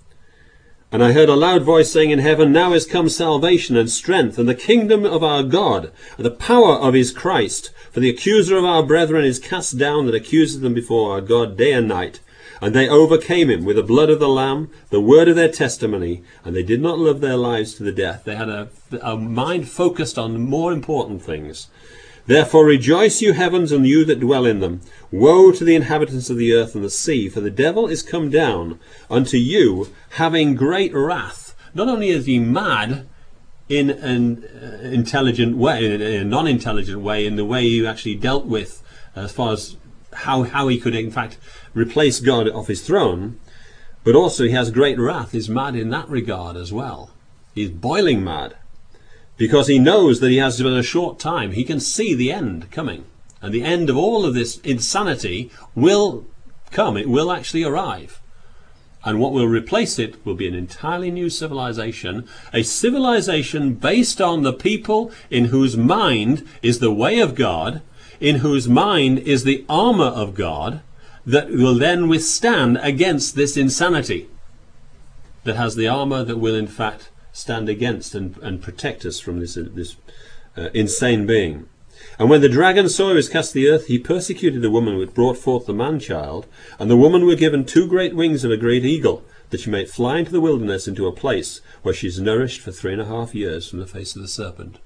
And I heard a loud voice saying in heaven, now is come salvation and strength, and the kingdom of our God, and the power of his Christ. For the accuser of our brethren is cast down, that accuses them before our God day and night. And they overcame him with the blood of the Lamb, the word of their testimony, and they did not love their lives to the death. They had a, a mind focused on more important things. Therefore rejoice, you heavens, and you that dwell in them. Woe to the inhabitants of the earth and the sea, for the devil is come down unto you, having great wrath. Not only is he mad in an uh, intelligent way, in a non-intelligent way, in the way he actually dealt with, as far as how, how he could, in fact, replace God off his throne, but also he has great wrath. He's mad in that regard as well. He's boiling mad, because he knows that he has but a short time. He can see the end coming, and the end of all of this insanity will come. It will actually arrive, and what will replace it will be an entirely new civilization, a civilization based on the people in whose mind is the way of God, in whose mind is the armor of God, that will then withstand against this insanity, that has the armor that will in fact stand against and, and protect us from this, uh, this uh, insane being. And when the dragon saw he was cast to the earth, he persecuted the woman which brought forth the man-child, and the woman were given two great wings of a great eagle, that she might fly into the wilderness, into a place where she is nourished for three and a half years from the face of the serpent.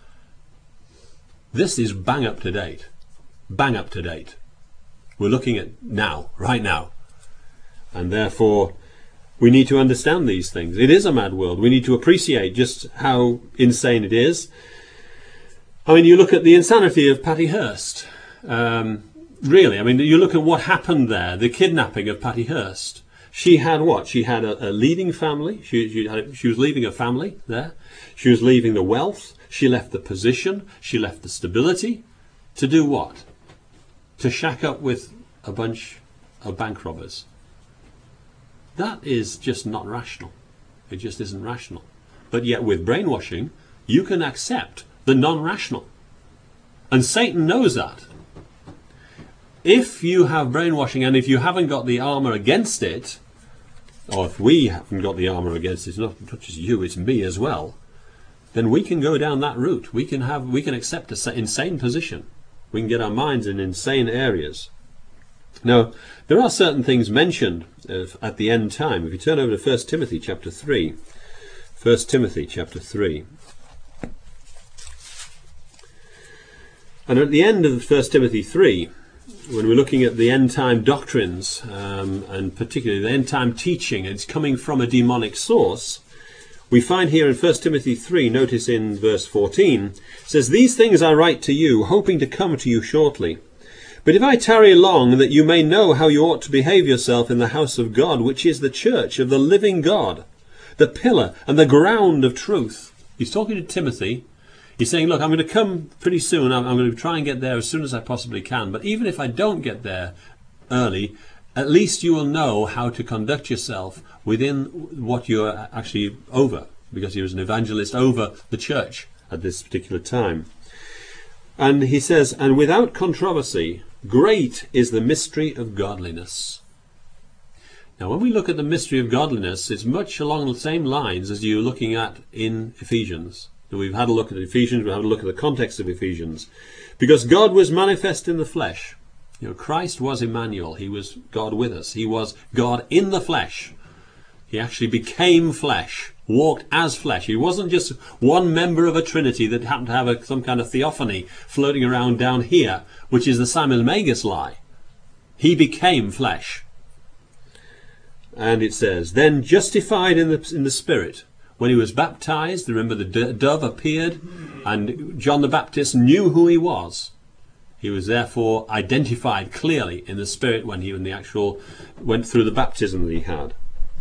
This is bang up to date. Bang up to date. We're looking at now, right now. And therefore, we need to understand these things. It is a mad world. We need to appreciate just how insane it is. I mean, you look at the insanity of Patty Hearst. Um, really, I mean, you look at what happened there, the kidnapping of Patty Hearst. She had what? She had a, a leading family. She, she, had, she was leaving a family there. She was leaving the wealth. She left the position. She left the stability. To do what? To shack up with a bunch of bank robbers. That is just not rational. It just isn't rational. But yet with brainwashing, you can accept the non-rational. And Satan knows that. If you have brainwashing, and if you haven't got the armor against it, or if we haven't got the armor against it, it's not, not just you, it's me as well, then we can go down that route. We can have, we can accept an insane position. We can get our minds in insane areas. Now, there are certain things mentioned uh, at the end time. If you turn over to First Timothy chapter three. First Timothy chapter three. And at the end of First Timothy three, when we're looking at the end time doctrines, um, and particularly the end time teaching, it's coming from a demonic source, we find here in First Timothy three, notice in verse fourteen, it says, these things I write to you, hoping to come to you shortly. But if I tarry long, that you may know how you ought to behave yourself in the house of God, which is the church of the living God, the pillar and the ground of truth. He's talking to Timothy. He's saying, look, I'm going to come pretty soon. I'm, I'm going to try and get there as soon as I possibly can. But even if I don't get there early, at least you will know how to conduct yourself within what you're actually over, because he was an evangelist over the church at this particular time. And he says, and without controversy, great is the mystery of godliness. Now, when we look at the mystery of godliness, it's much along the same lines as you're looking at in Ephesians. We've had a look at Ephesians, we've had a look at the context of Ephesians. Because God was manifest in the flesh. You know, Christ was Emmanuel. He was God with us. He was God in the flesh. He actually became flesh, walked as flesh. He wasn't just one member of a Trinity that happened to have a, some kind of theophany floating around down here, which is the Simon Magus lie. He became flesh. And it says, then justified in the, in the Spirit. When he was baptized, remember the dove appeared, and John the Baptist knew who he was. He was therefore identified clearly in the Spirit when he when the actual went through the baptism that he had.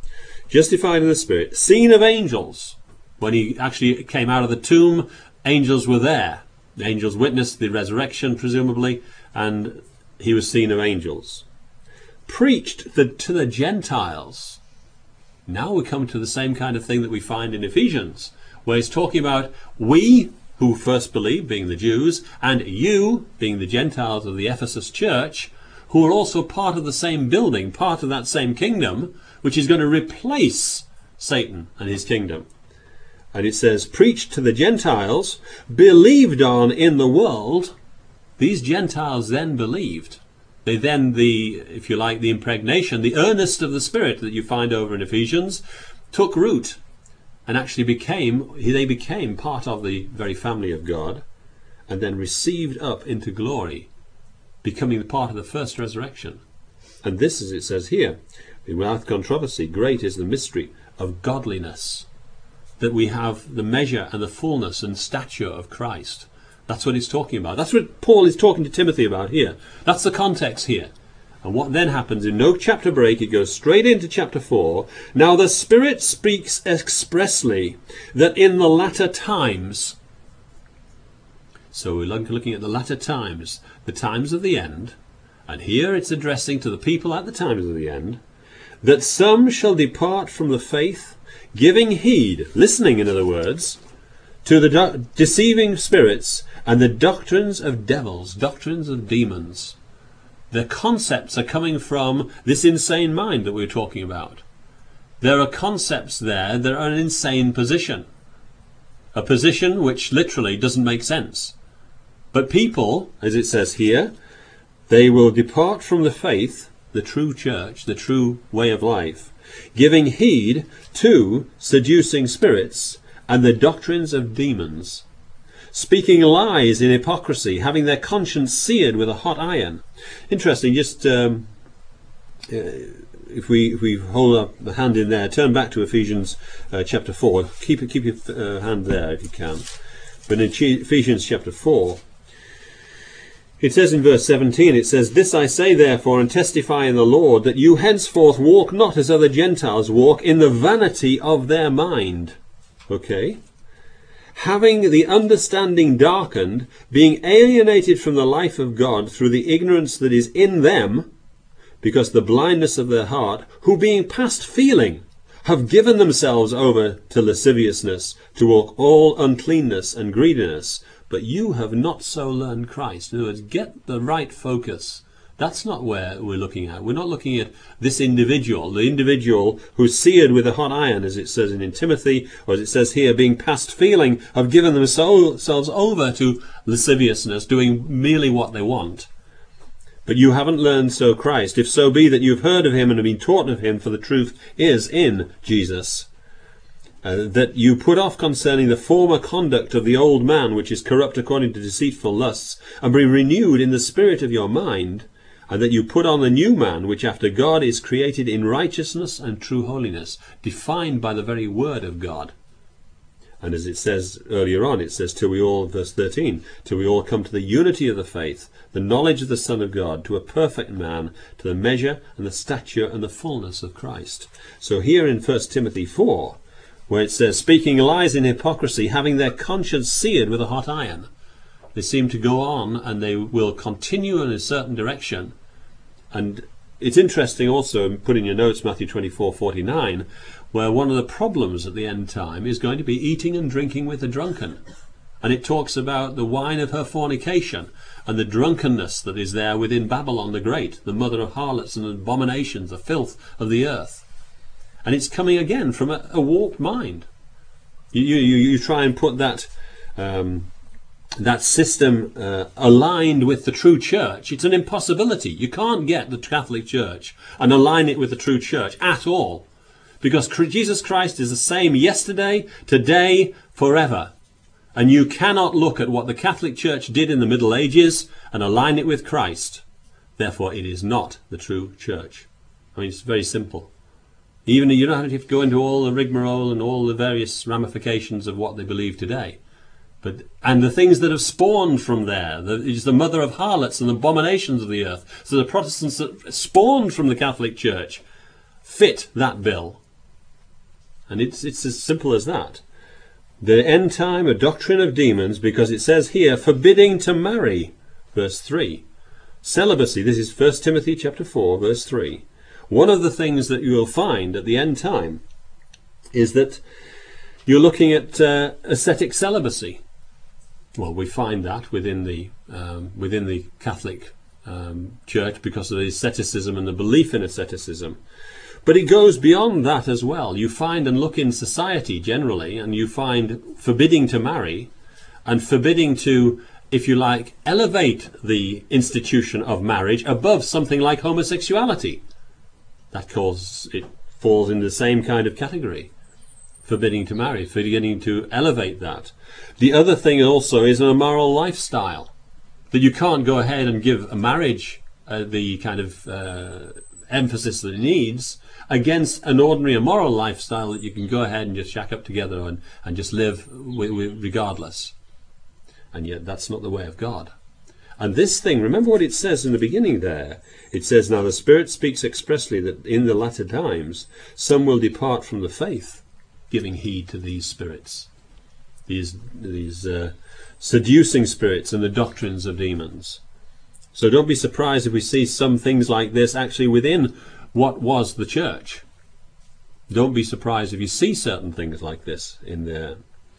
justified in the Spirit, seen of angels. When he actually came out of the tomb, angels were there. The angels witnessed the resurrection, presumably, and he was seen of angels. Preached the, to the Gentiles. Now we come to the same kind of thing that we find in Ephesians, where he's talking about we who first believed, being the Jews, and you, being the Gentiles of the Ephesus church, who are also part of the same building, part of that same kingdom, which is going to replace Satan and his kingdom. And it says, preached to the Gentiles, believed on in the world. These Gentiles then believed. They then, the, if you like, the impregnation, the earnest of the Spirit that you find over in Ephesians, took root and actually became, they became part of the very family of God, and then received up into glory, becoming part of the first resurrection. And this, as it says here, without controversy, great is the mystery of godliness, that we have the measure and the fullness and stature of Christ. That's what he's talking about. That's what Paul is talking to Timothy about here. That's the context here. And what then happens, in no chapter break, it goes straight into chapter four. Now the Spirit speaks expressly that in the latter times, so we're looking at the latter times, the times of the end, and here it's addressing to the people at the times of the end, that some shall depart from the faith, giving heed, listening in other words, to the do- deceiving spirits and the doctrines of devils, doctrines of demons. The concepts are coming from this insane mind that we're talking about. There are concepts there that are an insane position. A position which literally doesn't make sense. But people, as it says here, they will depart from the faith, the true church, the true way of life, giving heed to seducing spirits and the doctrines of demons, speaking lies in hypocrisy, having their conscience seared with a hot iron. Interesting, just um, uh, if we if we hold up the hand in there, turn back to Ephesians uh, chapter four. Keep keep your uh, hand there if you can. But in Ephesians chapter four, it says in verse seventeen, it says, "This I say therefore, and testify in the Lord, that you henceforth walk not as other Gentiles walk, in the vanity of their mind." Okay? "Having the understanding darkened, being alienated from the life of God through the ignorance that is in them, because the blindness of their heart, who being past feeling, have given themselves over to lasciviousness, to walk all uncleanness and greediness. But you have not so learned Christ." In other words, get the right focus. That's not where we're looking at. We're not looking at this individual, the individual who's seared with a hot iron, as it says in Timothy, or as it says here, being past feeling, have given themselves over to lasciviousness, doing merely what they want. "But you haven't learned so Christ, if so be that you've heard of him and have been taught of him, for the truth is in Jesus. Uh, that you put off concerning the former conduct of the old man, which is corrupt according to deceitful lusts, and be renewed in the spirit of your mind, and that you put on the new man, which after God is created in righteousness and true holiness," defined by the very word of God. And as it says earlier on, it says, till we all, verse thirteen, till we all come to the unity of the faith, the knowledge of the Son of God, to a perfect man, to the measure and the stature and the fullness of Christ. So here in First Timothy four, where it says, speaking lies in hypocrisy, having their conscience seared with a hot iron. They seem to go on and they will continue in a certain direction. And it's interesting also, put in your notes, Matthew twenty-four forty-nine, where one of the problems at the end time is going to be eating and drinking with the drunken. And it talks about the wine of her fornication and the drunkenness that is there within Babylon the Great, the mother of harlots and abominations, the filth of the earth. And it's coming again from a, a warped mind. You, you, you try and put that um, that system uh, aligned with the true church. It's an impossibility. You can't get the Catholic Church and align it with the true church at all. Because Jesus Christ is the same yesterday, today, forever. And you cannot look at what the Catholic Church did in the Middle Ages and align it with Christ. Therefore, it is not the true church. I mean, it's very simple. Even you don't have to go into all the rigmarole and all the various ramifications of what they believe today. But and the things that have spawned from there, the, is the mother of harlots and abominations of the earth. So the Protestants that spawned from the Catholic Church fit that bill. And it's, it's as simple as that. The end time, a doctrine of demons, because it says here, forbidding to marry, verse three. Celibacy, this is First Timothy chapter four, verse three. One of the things that you will find at the end time is that you're looking at uh, ascetic celibacy. Well, we find that within the um, within the Catholic um, Church because of the asceticism and the belief in asceticism. But it goes beyond that as well. You find and look in society generally, and you find forbidding to marry and forbidding to, if you like, elevate the institution of marriage above something like homosexuality. That cause it falls in the same kind of category. Forbidding to marry, forbidding to elevate that. The other thing also is an immoral lifestyle. That you can't go ahead and give a marriage uh, the kind of uh, emphasis that it needs against an ordinary immoral lifestyle that you can go ahead and just shack up together and, and just live with, with regardless. And yet that's not the way of God. And this thing, remember what it says in the beginning there. It says, now the Spirit speaks expressly that in the latter times some will depart from the faith, giving heed to these spirits, these, these uh, seducing spirits and the doctrines of demons. So don't be surprised if we see some things like this actually within what was the church. Don't be surprised if you see certain things like this in there.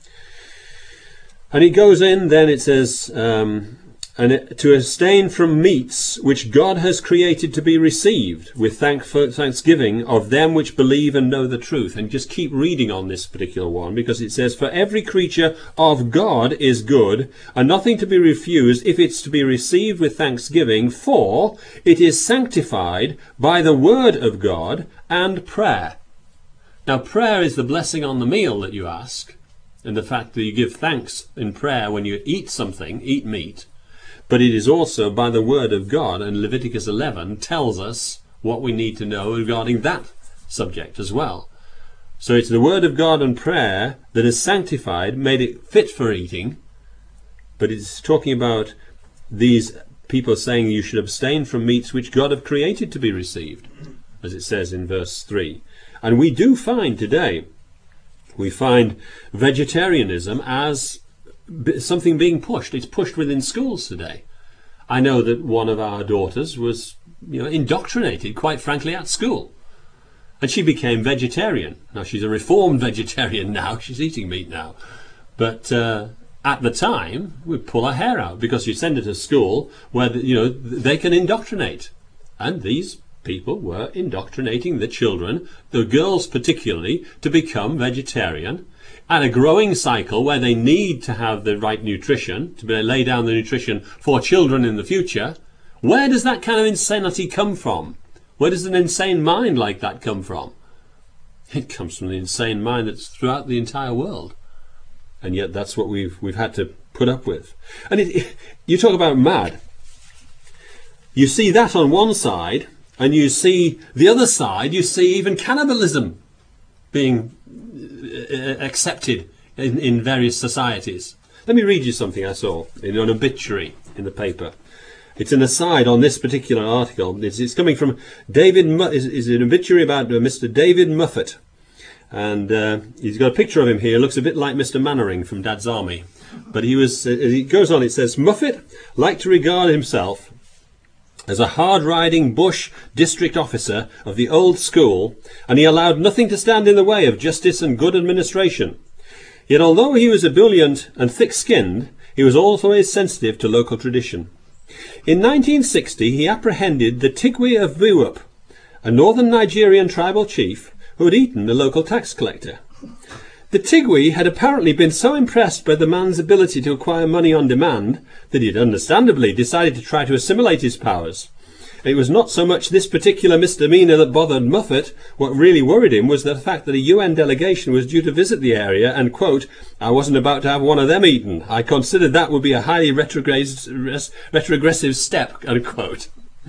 And it goes in, then it says, um, and it, to abstain from meats which God has created to be received with thank thanksgiving of them which believe and know the truth. And just keep reading on this particular one, because it says, for every creature of God is good, and nothing to be refused if it's to be received with thanksgiving, for it is sanctified by the word of God and prayer. Now prayer is the blessing on the meal that you ask, and the fact that you give thanks in prayer when you eat something, eat meat. But it is also by the word of God, and Leviticus eleven tells us what we need to know regarding that subject as well. So it's the word of God and prayer that has sanctified, made it fit for eating, but it's talking about these people saying you should abstain from meats which God have created to be received, as it says in verse three. And we do find today, we find vegetarianism as something being pushed. It's pushed within schools today. I know that one of our daughters was, you know, indoctrinated, quite frankly, at school. And she became vegetarian. Now, she's a reformed vegetarian now. She's eating meat now. But uh, at the time, we'd pull her hair out, because you send her to school where, you know, they can indoctrinate. And these people were indoctrinating the children, the girls particularly, to become vegetarian. At a growing cycle where they need to have the right nutrition, to be, lay down the nutrition for children in the future. Where does that kind of insanity come from? Where does an insane mind like that come from? It comes from the insane mind that's throughout the entire world. And yet that's what we've we've had to put up with. And it, it, you talk about mad. You see that on one side, and you see the other side, you see even cannibalism being accepted in, in various societies. Let me read you something I saw in an obituary in the paper. It's an aside on this particular article. It's, it's coming from David. Is is an obituary about Mister David Muffet, and uh, he's got a picture of him here. Looks a bit like Mister Mannering from Dad's Army, but he was. Uh, it goes on. It says Muffet liked to regard himself as a hard-riding bush district officer of the old school, and he allowed nothing to stand in the way of justice and good administration. Yet although he was ebullient and thick-skinned, he was always sensitive to local tradition. In nineteen sixty he apprehended the Tigwe of Biwup, a northern Nigerian tribal chief who had eaten the local tax collector. The Tigwe had apparently been so impressed by the man's ability to acquire money on demand that he had understandably decided to try to assimilate his powers. It was not so much this particular misdemeanour that bothered Muffet. What really worried him was the fact that a U N delegation was due to visit the area and, quote, I wasn't about to have one of them eaten. I considered that would be a highly retrogressive step, unquote.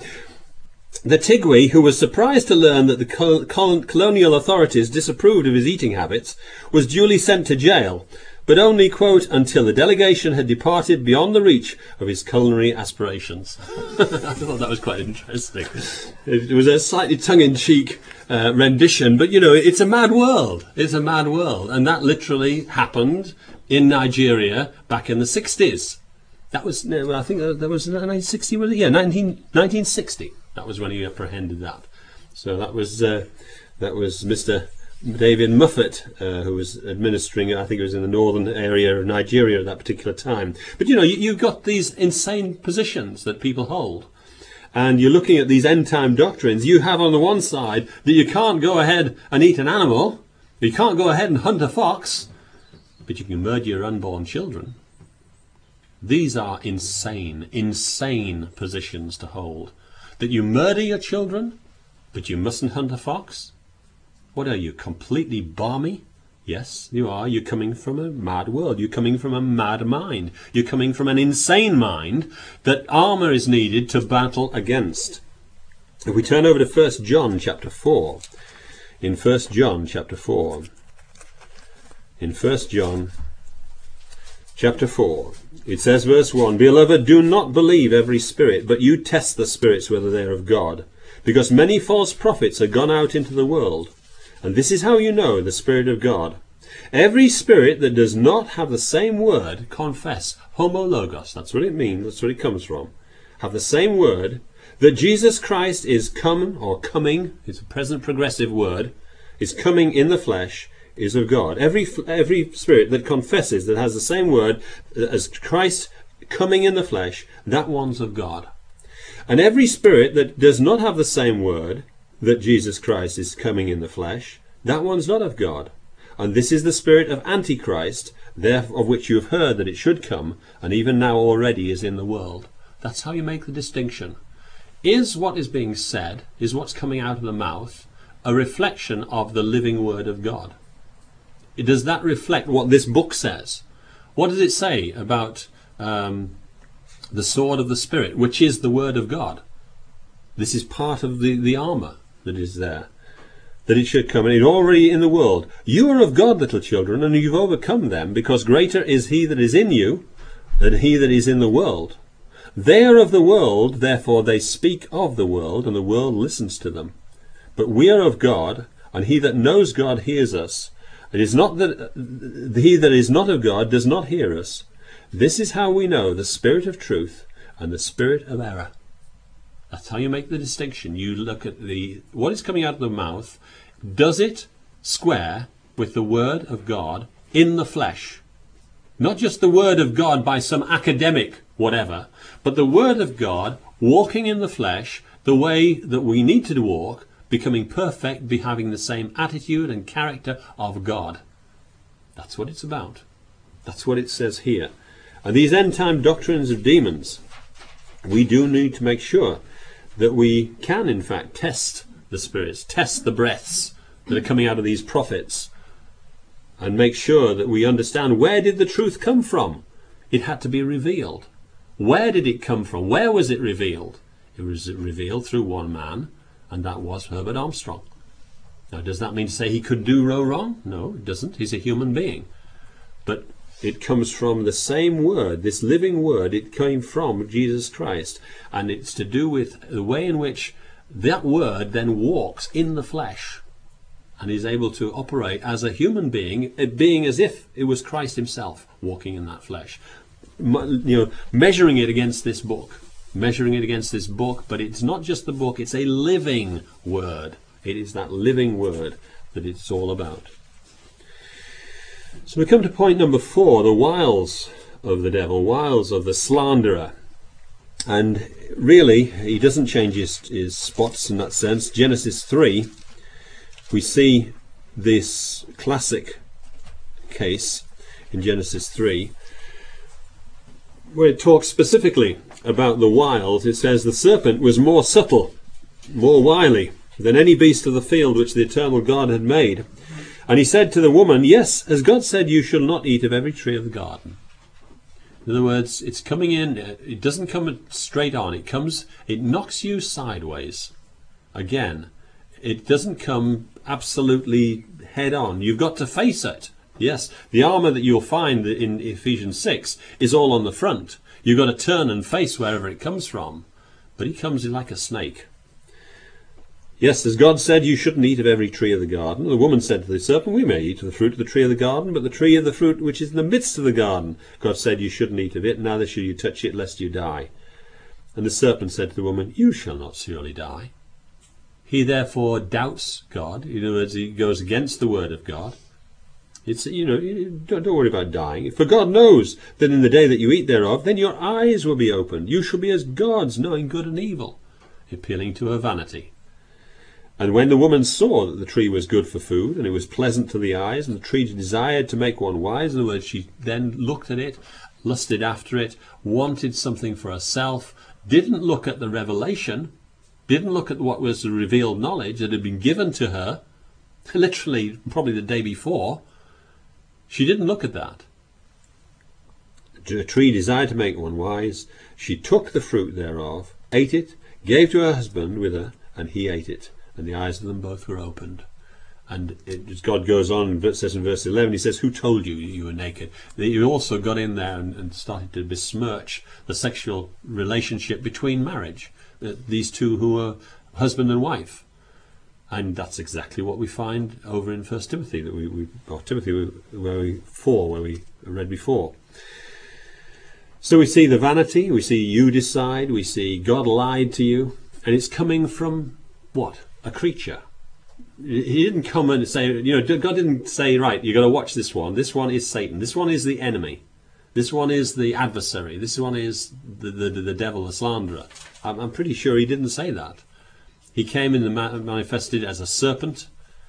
The Tigwe, who was surprised to learn that the col colonial authorities disapproved of his eating habits, was duly sent to jail, but but only, quote, until the delegation had departed beyond the reach of his culinary aspirations. I thought that was quite interesting. It was a slightly tongue-in-cheek uh, rendition, but, you know, it's a mad world. It's a mad world. And that literally happened in Nigeria back in the sixties. That was, no, I think that was nineteen sixty, was it? Yeah, nineteen sixty. That was when he apprehended that. So that was uh, that was Mister David Muffet, uh, who was administering, I think it was in the northern area of Nigeria at that particular time. But, you know, you, you've got these insane positions that people hold. And you're looking at these end-time doctrines. You have on the one side that you can't go ahead and eat an animal. You can't go ahead and hunt a fox. But you can murder your unborn children. These are insane, insane positions to hold. That you murder your children, but you mustn't hunt a fox? What are you, completely balmy? Yes, you are. You're coming from a mad world. You're coming from a mad mind. You're coming from an insane mind that armour is needed to battle against. If we turn over to First John chapter four, in First John chapter four, in First John chapter four, it says, verse one, Beloved, do not believe every spirit, but you test the spirits whether they are of God, because many false prophets are gone out into the world. And this is how you know the Spirit of God. Every spirit that does not have the same word, confess, homologos, that's what it means, that's what it comes from, have the same word, that Jesus Christ is come, or coming, it's a present progressive word, is coming in the flesh, is of God. Every every spirit that confesses, that has the same word as Christ coming in the flesh, that one's of God. And every spirit that does not have the same word, that Jesus Christ is coming in the flesh, that one's not of God. And this is the spirit of Antichrist, of which you have heard that it should come, and even now already is in the world. That's how you make the distinction. Is what is being said, is what's coming out of the mouth, a reflection of the living word of God? Does that reflect what this book says? What does it say about um, the sword of the Spirit, which is the word of God? This is part of the, the armour that is there, that it should come, and it's already in the world. You are of God, little children, and you've overcome them, because greater is he that is in you than he that is in the world. They are of the world, therefore they speak of the world, and the world listens to them. But we are of God, and he that knows God hears us. It is not that he that is not of God does not hear us. This is how we know the spirit of truth and the spirit of error. That's how you make the distinction. You look at the what is coming out of the mouth. Does it square with the word of God in the flesh? Not just the word of God by some academic whatever, but the word of God walking in the flesh the way that we need to walk, becoming perfect, be having the same attitude and character of God. That's what it's about. That's what it says here. And these end-time doctrines of demons, we do need to make sure that we can, in fact, test the spirits, test the breaths that are coming out of these prophets, and make sure that we understand, where did the truth come from? It had to be revealed. Where did it come from? Where was it revealed? It was revealed through one man, and that was Herbert Armstrong. Now, does that mean to say he could do no wrong? No, it doesn't. He's a human being. But it comes from the same word, this living word. It came from Jesus Christ. And it's to do with the way in which that word then walks in the flesh and is able to operate as a human being, it being as if it was Christ himself walking in that flesh. You know, measuring it against this book. measuring it against this book, but it's not just the book, it's a living word. It is that living word that it's all about. So we come to point number four, the wiles of the devil, wiles of the slanderer. And really, he doesn't change his, his spots in that sense. Genesis three, we see this classic case in Genesis three, where it talks specifically about the wiles. It says, the serpent was more subtle, more wily than any beast of the field which the eternal God had made. And he said to the woman, yes, as God said, you shall not eat of every tree of the garden. In other words, it's coming in, it doesn't come straight on, it comes, it knocks you sideways. Again, it doesn't come absolutely head on. You've got to face it. Yes, the armour that you'll find in Ephesians six is all on the front. You've got to turn and face wherever it comes from. But he comes in like a snake. Yes, as God said, you shouldn't eat of every tree of the garden. The woman said to the serpent, we may eat of the fruit of the tree of the garden, but the tree of the fruit which is in the midst of the garden, God said, you shouldn't eat of it, neither should you touch it, lest you die. And the serpent said to the woman, you shall not surely die. He therefore doubts God. In other words, he goes against the word of God. It's, you know, don't, don't worry about dying. For God knows that in the day that you eat thereof, then your eyes will be opened. You shall be as gods, knowing good and evil. Appealing to her vanity. And when the woman saw that the tree was good for food, and it was pleasant to the eyes, and the tree desired to make one wise, in other words, she then looked at it, lusted after it, wanted something for herself, didn't look at the revelation, didn't look at what was the revealed knowledge that had been given to her, literally probably the day before. She didn't look at that. The tree desired to make one wise. She took the fruit thereof, ate it, gave to her husband with her, and he ate it. And the eyes of them both were opened. And it, as God goes on, it says in verse eleven, he says, who told you you were naked? He also got in there and, and started to besmirch the sexual relationship between marriage. Uh, these two who were husband and wife. And that's exactly what we find over in First Timothy, that we, we or Timothy, where we four, where we read before. So we see the vanity, we see you decide, we see God lied to you, and it's coming from what? A creature. He didn't come and say, you know, God didn't say, right, you've got to watch this one. This one is Satan. This one is the enemy. This one is the adversary. This one is the the, the devil, the slanderer. I'm, I'm pretty sure he didn't say that. He came in and manifested as a serpent,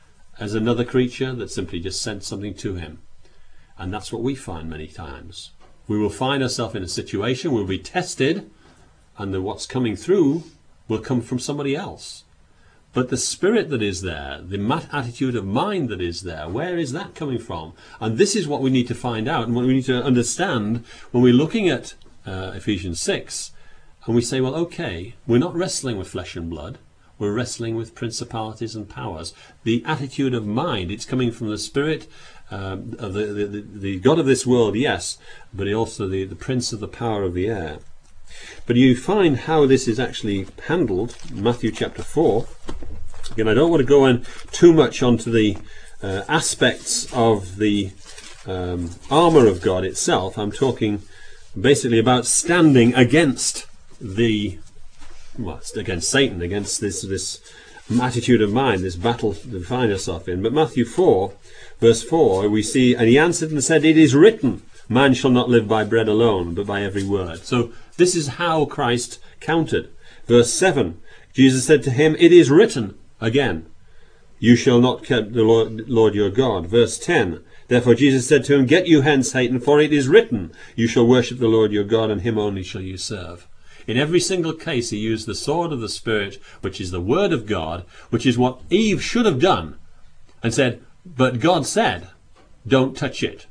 as another creature that simply just sent something to him. And that's what we find many times. We will find ourselves in a situation, we'll be tested, and the, what's coming through will come from somebody else. But the spirit that is there, the attitude of mind that is there, where is that coming from? And this is what we need to find out, and what we need to understand when we're looking at uh, Ephesians six, and we say, well, okay, we're not wrestling with flesh and blood. We're wrestling with principalities and powers. The attitude of mind, it's coming from the spirit um, of the, the, the God of this world, yes, but also the, the prince of the power of the air. But you find how this is actually handled in Matthew chapter four. Again, I don't want to go on too much onto the uh, aspects of the um, armour of God itself. I'm talking basically about standing against the well, against Satan, against this this attitude of mind, this battle that we find ourselves in. But Matthew four, verse four, we see, and he answered and said, it is written, man shall not live by bread alone, but by every word. So this is how Christ countered. Verse seven, Jesus said to him, it is written, again, you shall not tempt the Lord, Lord your God. Verse ten, therefore Jesus said to him, get you hence, Satan, for it is written, you shall worship the Lord your God, and him only shall you serve. In every single case he used the sword of the Spirit, which is the word of God, which is what Eve should have done, and said, but God said, don't touch it.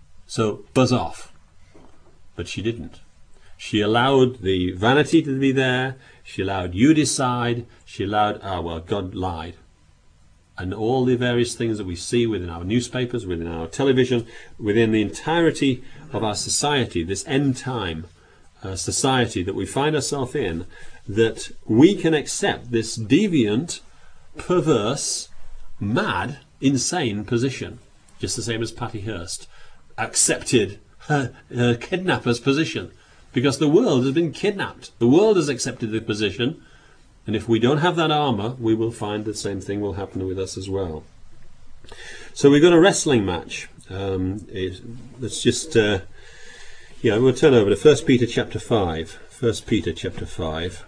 So buzz off. But she didn't. She allowed the vanity to be there. She allowed you decide. She allowed, ah, well, God lied. And all the various things that we see within our newspapers, within our television, within the entirety of our society, this end time uh, society that we find ourselves in, that we can accept this deviant, perverse, mad, insane position, just the same as Patty Hearst accepted her, her kidnapper's position, because the world has been kidnapped. The world has accepted the position, and if we don't have that armour, we will find the same thing will happen with us as well. So we've got a wrestling match. Um, it, let's just, uh, yeah, we'll turn over to First Peter chapter five. First Peter chapter five.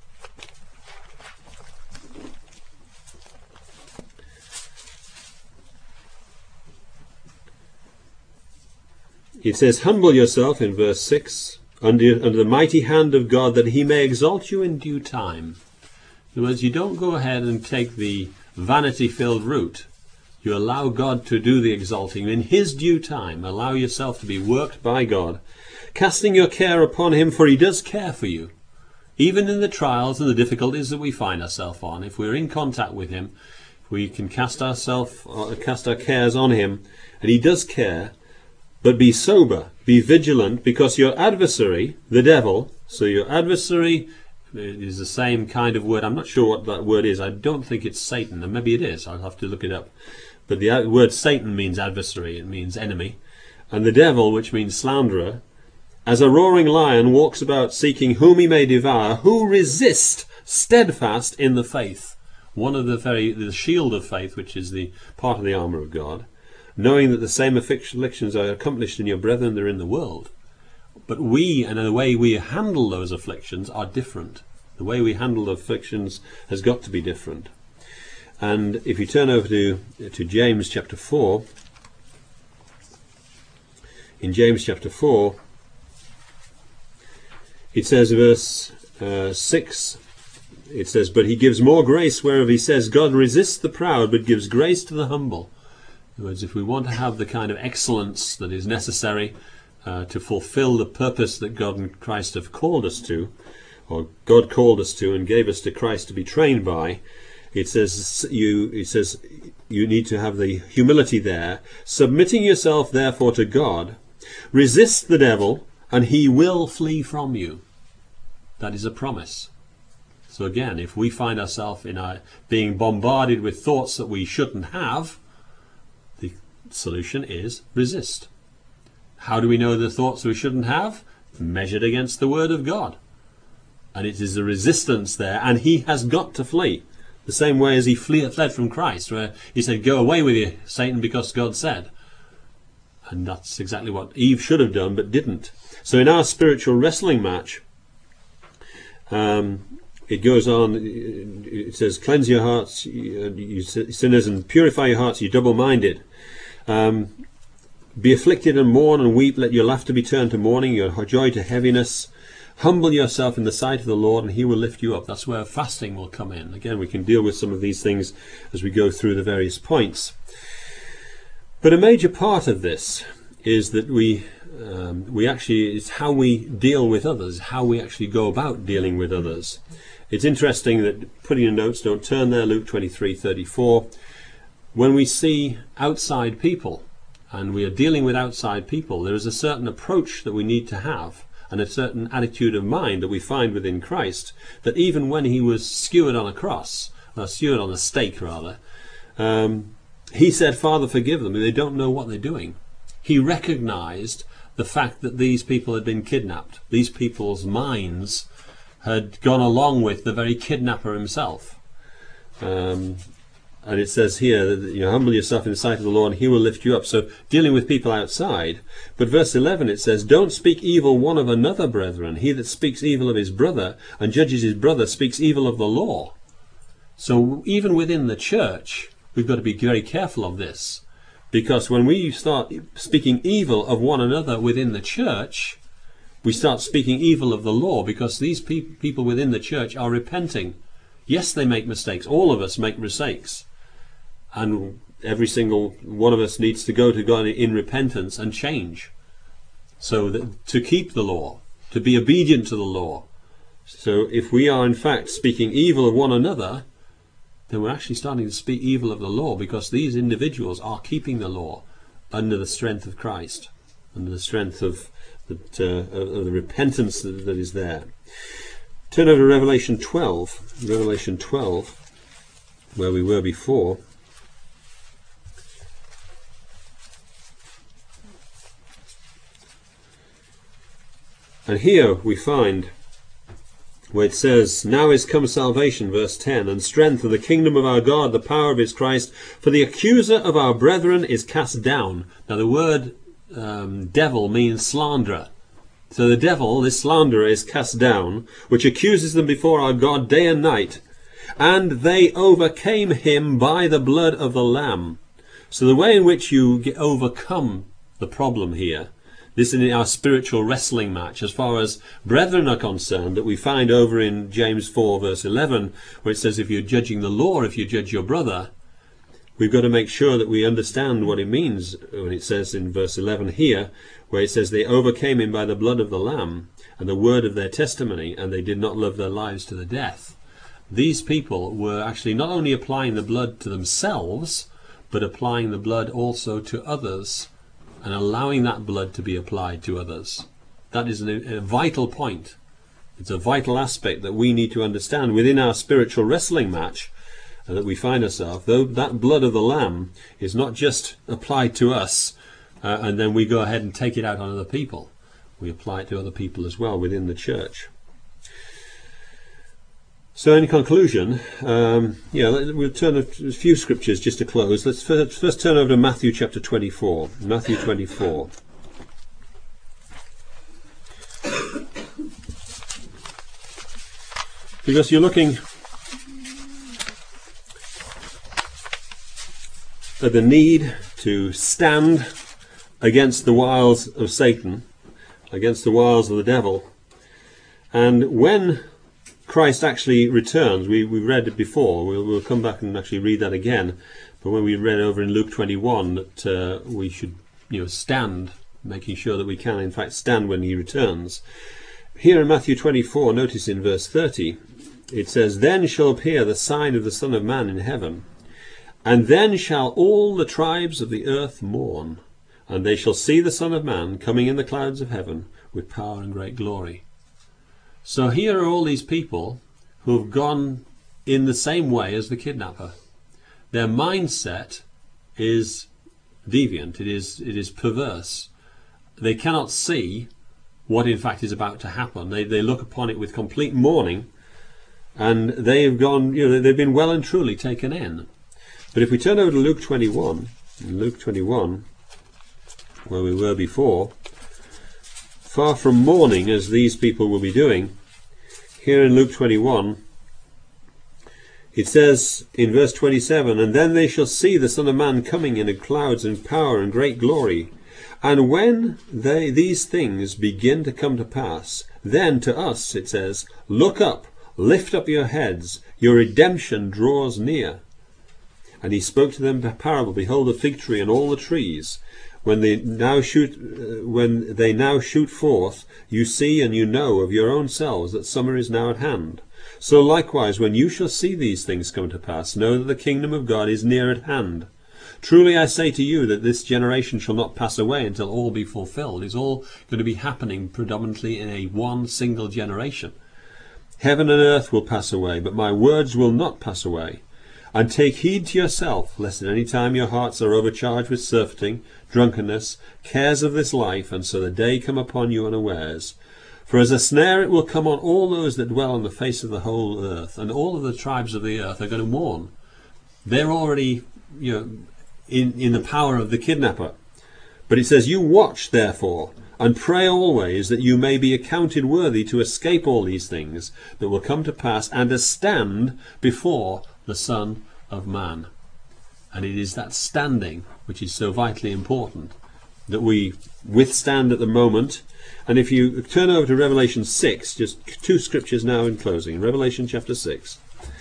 It says, humble yourself in verse six, under, under the mighty hand of God, that he may exalt you in due time. In other words, you don't go ahead and take the vanity-filled route. You allow God to do the exalting in his due time. Allow yourself to be worked by God, casting your care upon him, for he does care for you. Even in the trials and the difficulties that we find ourselves on, if we're in contact with him, We can cast ourselves, uh, cast our cares on him, and he does care. But be sober, be vigilant, because your adversary, the devil, so your adversary is the same kind of word. I'm not sure what that word is. I don't think it's Satan, and maybe it is. I'll have to look it up. But the word Satan means adversary. It means enemy. And the devil, which means slanderer, as a roaring lion walks about seeking whom he may devour, who resist steadfast in the faith. One of the very, the shield of faith, which is the part of the armour of God, knowing that the same afflictions are accomplished in your brethren that are in the world. But we, and the way we handle those afflictions are different. The way we handle the afflictions has got to be different. And if you turn over to, to James chapter four, in James chapter four, it says verse uh, six, it says, but he gives more grace, whereof he says, God resists the proud, but gives grace to the humble. In other words, if we want to have the kind of excellence that is necessary uh, to fulfill the purpose that God and Christ have called us to, or God called us to and gave us to Christ to be trained by, it says you, it says you need to have the humility there, submitting yourself therefore to God, resist the devil, and he will flee from you. That is a promise. So again, if we find ourselves in our being bombarded with thoughts that we shouldn't have, the solution is resist. How do we know the thoughts we shouldn't have? Measured against the Word of God. And it is a resistance there, and he has got to flee. The same way as he flee, fled from Christ, where he said, go away with you, Satan, because God said. And that's exactly what Eve should have done, but didn't. So in our spiritual wrestling match, um, it goes on, it says, cleanse your hearts, you sinners, and purify your hearts, you double-minded. Um, be afflicted and mourn and weep, let your laughter be turned to mourning, your joy to heaviness. Humble yourself in the sight of the Lord, and he will lift you up. That's where fasting will come in. Again, we can deal with some of these things as we go through the various points. But a major part of this is that we um, we actually, it's how we deal with others, how we actually go about dealing with others. It's interesting that, putting in notes, don't turn there, Luke twenty-three thirty-four, when we see outside people and we are dealing with outside people, there is a certain approach that we need to have and a certain attitude of mind that we find within Christ, that even when he was skewered on a cross, or skewered on a stake rather, um, he said, Father, forgive them, they don't know what they're doing. He recognized the fact that these people had been kidnapped. These people's minds had gone along with the very kidnapper himself. Um, and it says here that, you know, humble yourself in the sight of the Lord and he will lift you up. So dealing with people outside. But verse eleven, it says, don't speak evil one of another, brethren. He that speaks evil of his brother and judges his brother speaks evil of the law. So even within the church, we've got to be very careful of this. Because when we start speaking evil of one another within the church, we start speaking evil of the law, because these pe people within the church are repenting. Yes, they make mistakes. All of us make mistakes. And every single one of us needs to go to God in repentance and change. So that, to keep the law, to be obedient to the law. So if we are in fact speaking evil of one another, then we're actually starting to speak evil of the law, because these individuals are keeping the law under the strength of Christ, under the strength of the, uh, of the repentance that, that is there. Turn over to Revelation twelve, Revelation twelve, where we were before. And here we find where it says, now is come salvation, verse ten, and strength of the kingdom of our God, the power of his Christ, for the accuser of our brethren is cast down. Now the word um, devil means slanderer. So the devil, this slanderer, is cast down, which accuses them before our God day and night. And they overcame him by the blood of the Lamb. So the way in which you get overcome the problem here, this is in our spiritual wrestling match, as far as brethren are concerned, that we find over in James four verse eleven, where it says if you're judging the law, if you judge your brother, we've got to make sure that we understand what it means when it says in verse eleven here, where it says they overcame him by the blood of the Lamb and the word of their testimony, and they did not love their lives to the death. these people were actually not only applying the blood to themselves, but applying the blood also to others and allowing that blood to be applied to others. That is a, a vital point. It's a vital aspect that we need to understand within our spiritual wrestling match uh, that we find ourselves. Though that blood of the Lamb is not just applied to us uh, and then we go ahead and take it out on other people. We apply it to other people as well within the church. So in conclusion, um, yeah, we'll turn a few scriptures just to close. Let's first, first turn over to Matthew chapter twenty-four. Matthew twenty-four. Because you're looking at the need to stand against the wiles of Satan, against the wiles of the devil. And when Christ actually returns, we, we read it before, we'll, we'll come back and actually read that again, but when we read over in Luke twenty-one that uh, we should you know, stand, making sure that we can in fact stand when he returns. Here in Matthew twenty-four, notice in verse thirty, it says, "Then shall appear the sign of the Son of Man in heaven, and then shall all the tribes of the earth mourn, and they shall see the Son of Man coming in the clouds of heaven with power and great glory." So here are all these people who have gone in the same way as the kidnapper. Their mindset is deviant, it is, it is perverse. They cannot see what in fact is about to happen. They, they look upon it with complete mourning, and they have gone, you know, they've been well and truly taken in. But if we turn over to Luke twenty-one, in Luke twenty-one, where we were before, far from mourning as these people will be doing, here in Luke twenty-one, it says in verse twenty-seven, "And then they shall see the Son of Man coming in the clouds in power and great glory. And when they these things begin to come to pass, then to us," it says, "look up, lift up your heads, your redemption draws near." And he spoke to them a parable, "Behold the fig tree and all the trees. When they now shoot, uh, when they now shoot forth, you see and you know of your own selves that summer is now at hand. So likewise, when you shall see these things come to pass, know that the kingdom of God is near at hand. Truly I say to you that this generation shall not pass away until all be fulfilled." It's all going to be happening predominantly in a one single generation. "Heaven and earth will pass away, but my words will not pass away. And take heed to yourself, lest at any time your hearts are overcharged with surfeiting, drunkenness, cares of this life, and so the day come upon you unawares. For as a snare it will come on all those that dwell on the face of the whole earth." And all of the tribes of the earth are going to mourn. They're already, you know, in, in the power of the kidnapper. But it says, "You watch, therefore, and pray always, that you may be accounted worthy to escape all these things that will come to pass, and to stand before the Son of Man." And it is that standing which is so vitally important, that we withstand at the moment. And if you turn over to Revelation six, just two scriptures now in closing. Revelation chapter six.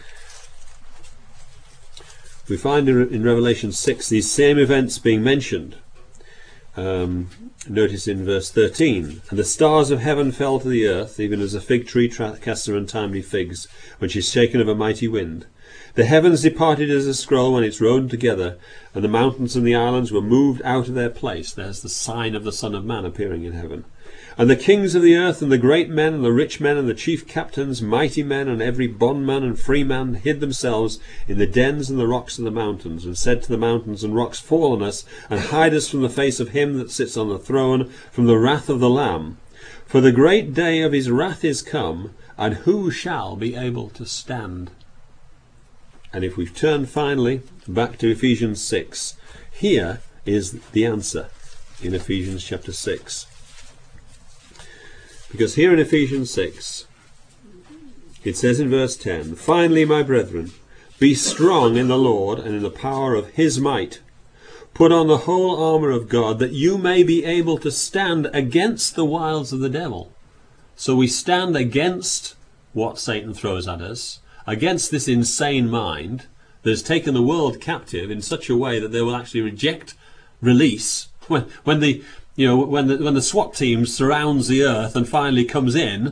We find in Revelation six these same events being mentioned. Um, notice in verse thirteen, "And the stars of heaven fell to the earth, even as a fig tree casts her untimely figs, when she is shaken of a mighty wind. The heavens departed as a scroll when it's rolled together, and the mountains and the islands were moved out of their place." There's the sign of the Son of Man appearing in heaven. "And the kings of the earth, and the great men, and the rich men, and the chief captains, mighty men, and every bondman and freeman hid themselves in the dens and the rocks of the mountains, and said to the mountains and rocks, Fall on us, and hide us from the face of him that sits on the throne, from the wrath of the Lamb. For the great day of his wrath is come, and who shall be able to stand?" And if we turn finally back to Ephesians six, here is the answer in Ephesians chapter six. Because here in Ephesians six, it says in verse ten, "Finally, my brethren, be strong in the Lord and in the power of his might. Put on the whole armour of God, that you may be able to stand against the wiles of the devil." So we stand against what Satan throws at us, against this insane mind that has taken the world captive in such a way that they will actually reject release. When, when the you know when the when the SWAT team surrounds the earth and finally comes in,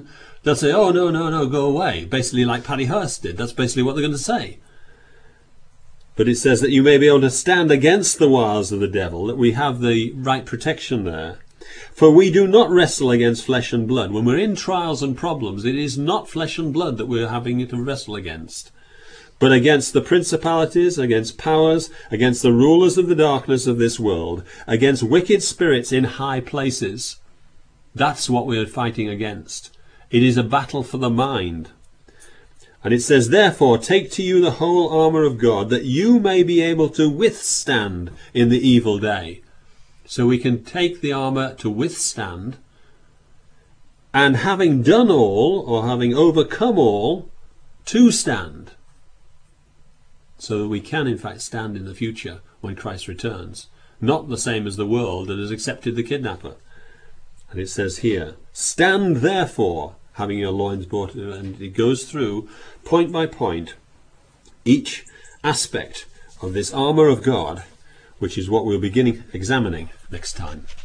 They'll say, oh, no, no, no, go away. Basically like Paddy Hirst did. That's basically what they're going to say. But it says that you may be able to stand against the wiles of the devil, that we have the right protection there. For we do not wrestle against flesh and blood. When we're in trials and problems, it is not flesh and blood that we're having to wrestle against, but against the principalities, against powers, against the rulers of the darkness of this world, against wicked spirits in high places. That's what we're fighting against. It is a battle for the mind. And it says, therefore, take to you the whole armour of God, that you may be able to withstand in the evil day. So we can take the armour to withstand, and having done all, or having overcome all, to stand. So that we can, in fact, stand in the future when Christ returns. Not the same as the world that has accepted the kidnapper. And it says here, stand therefore, having your loins brought, and it goes through point by point each aspect of this armour of God, which is what we'll begin examining next time.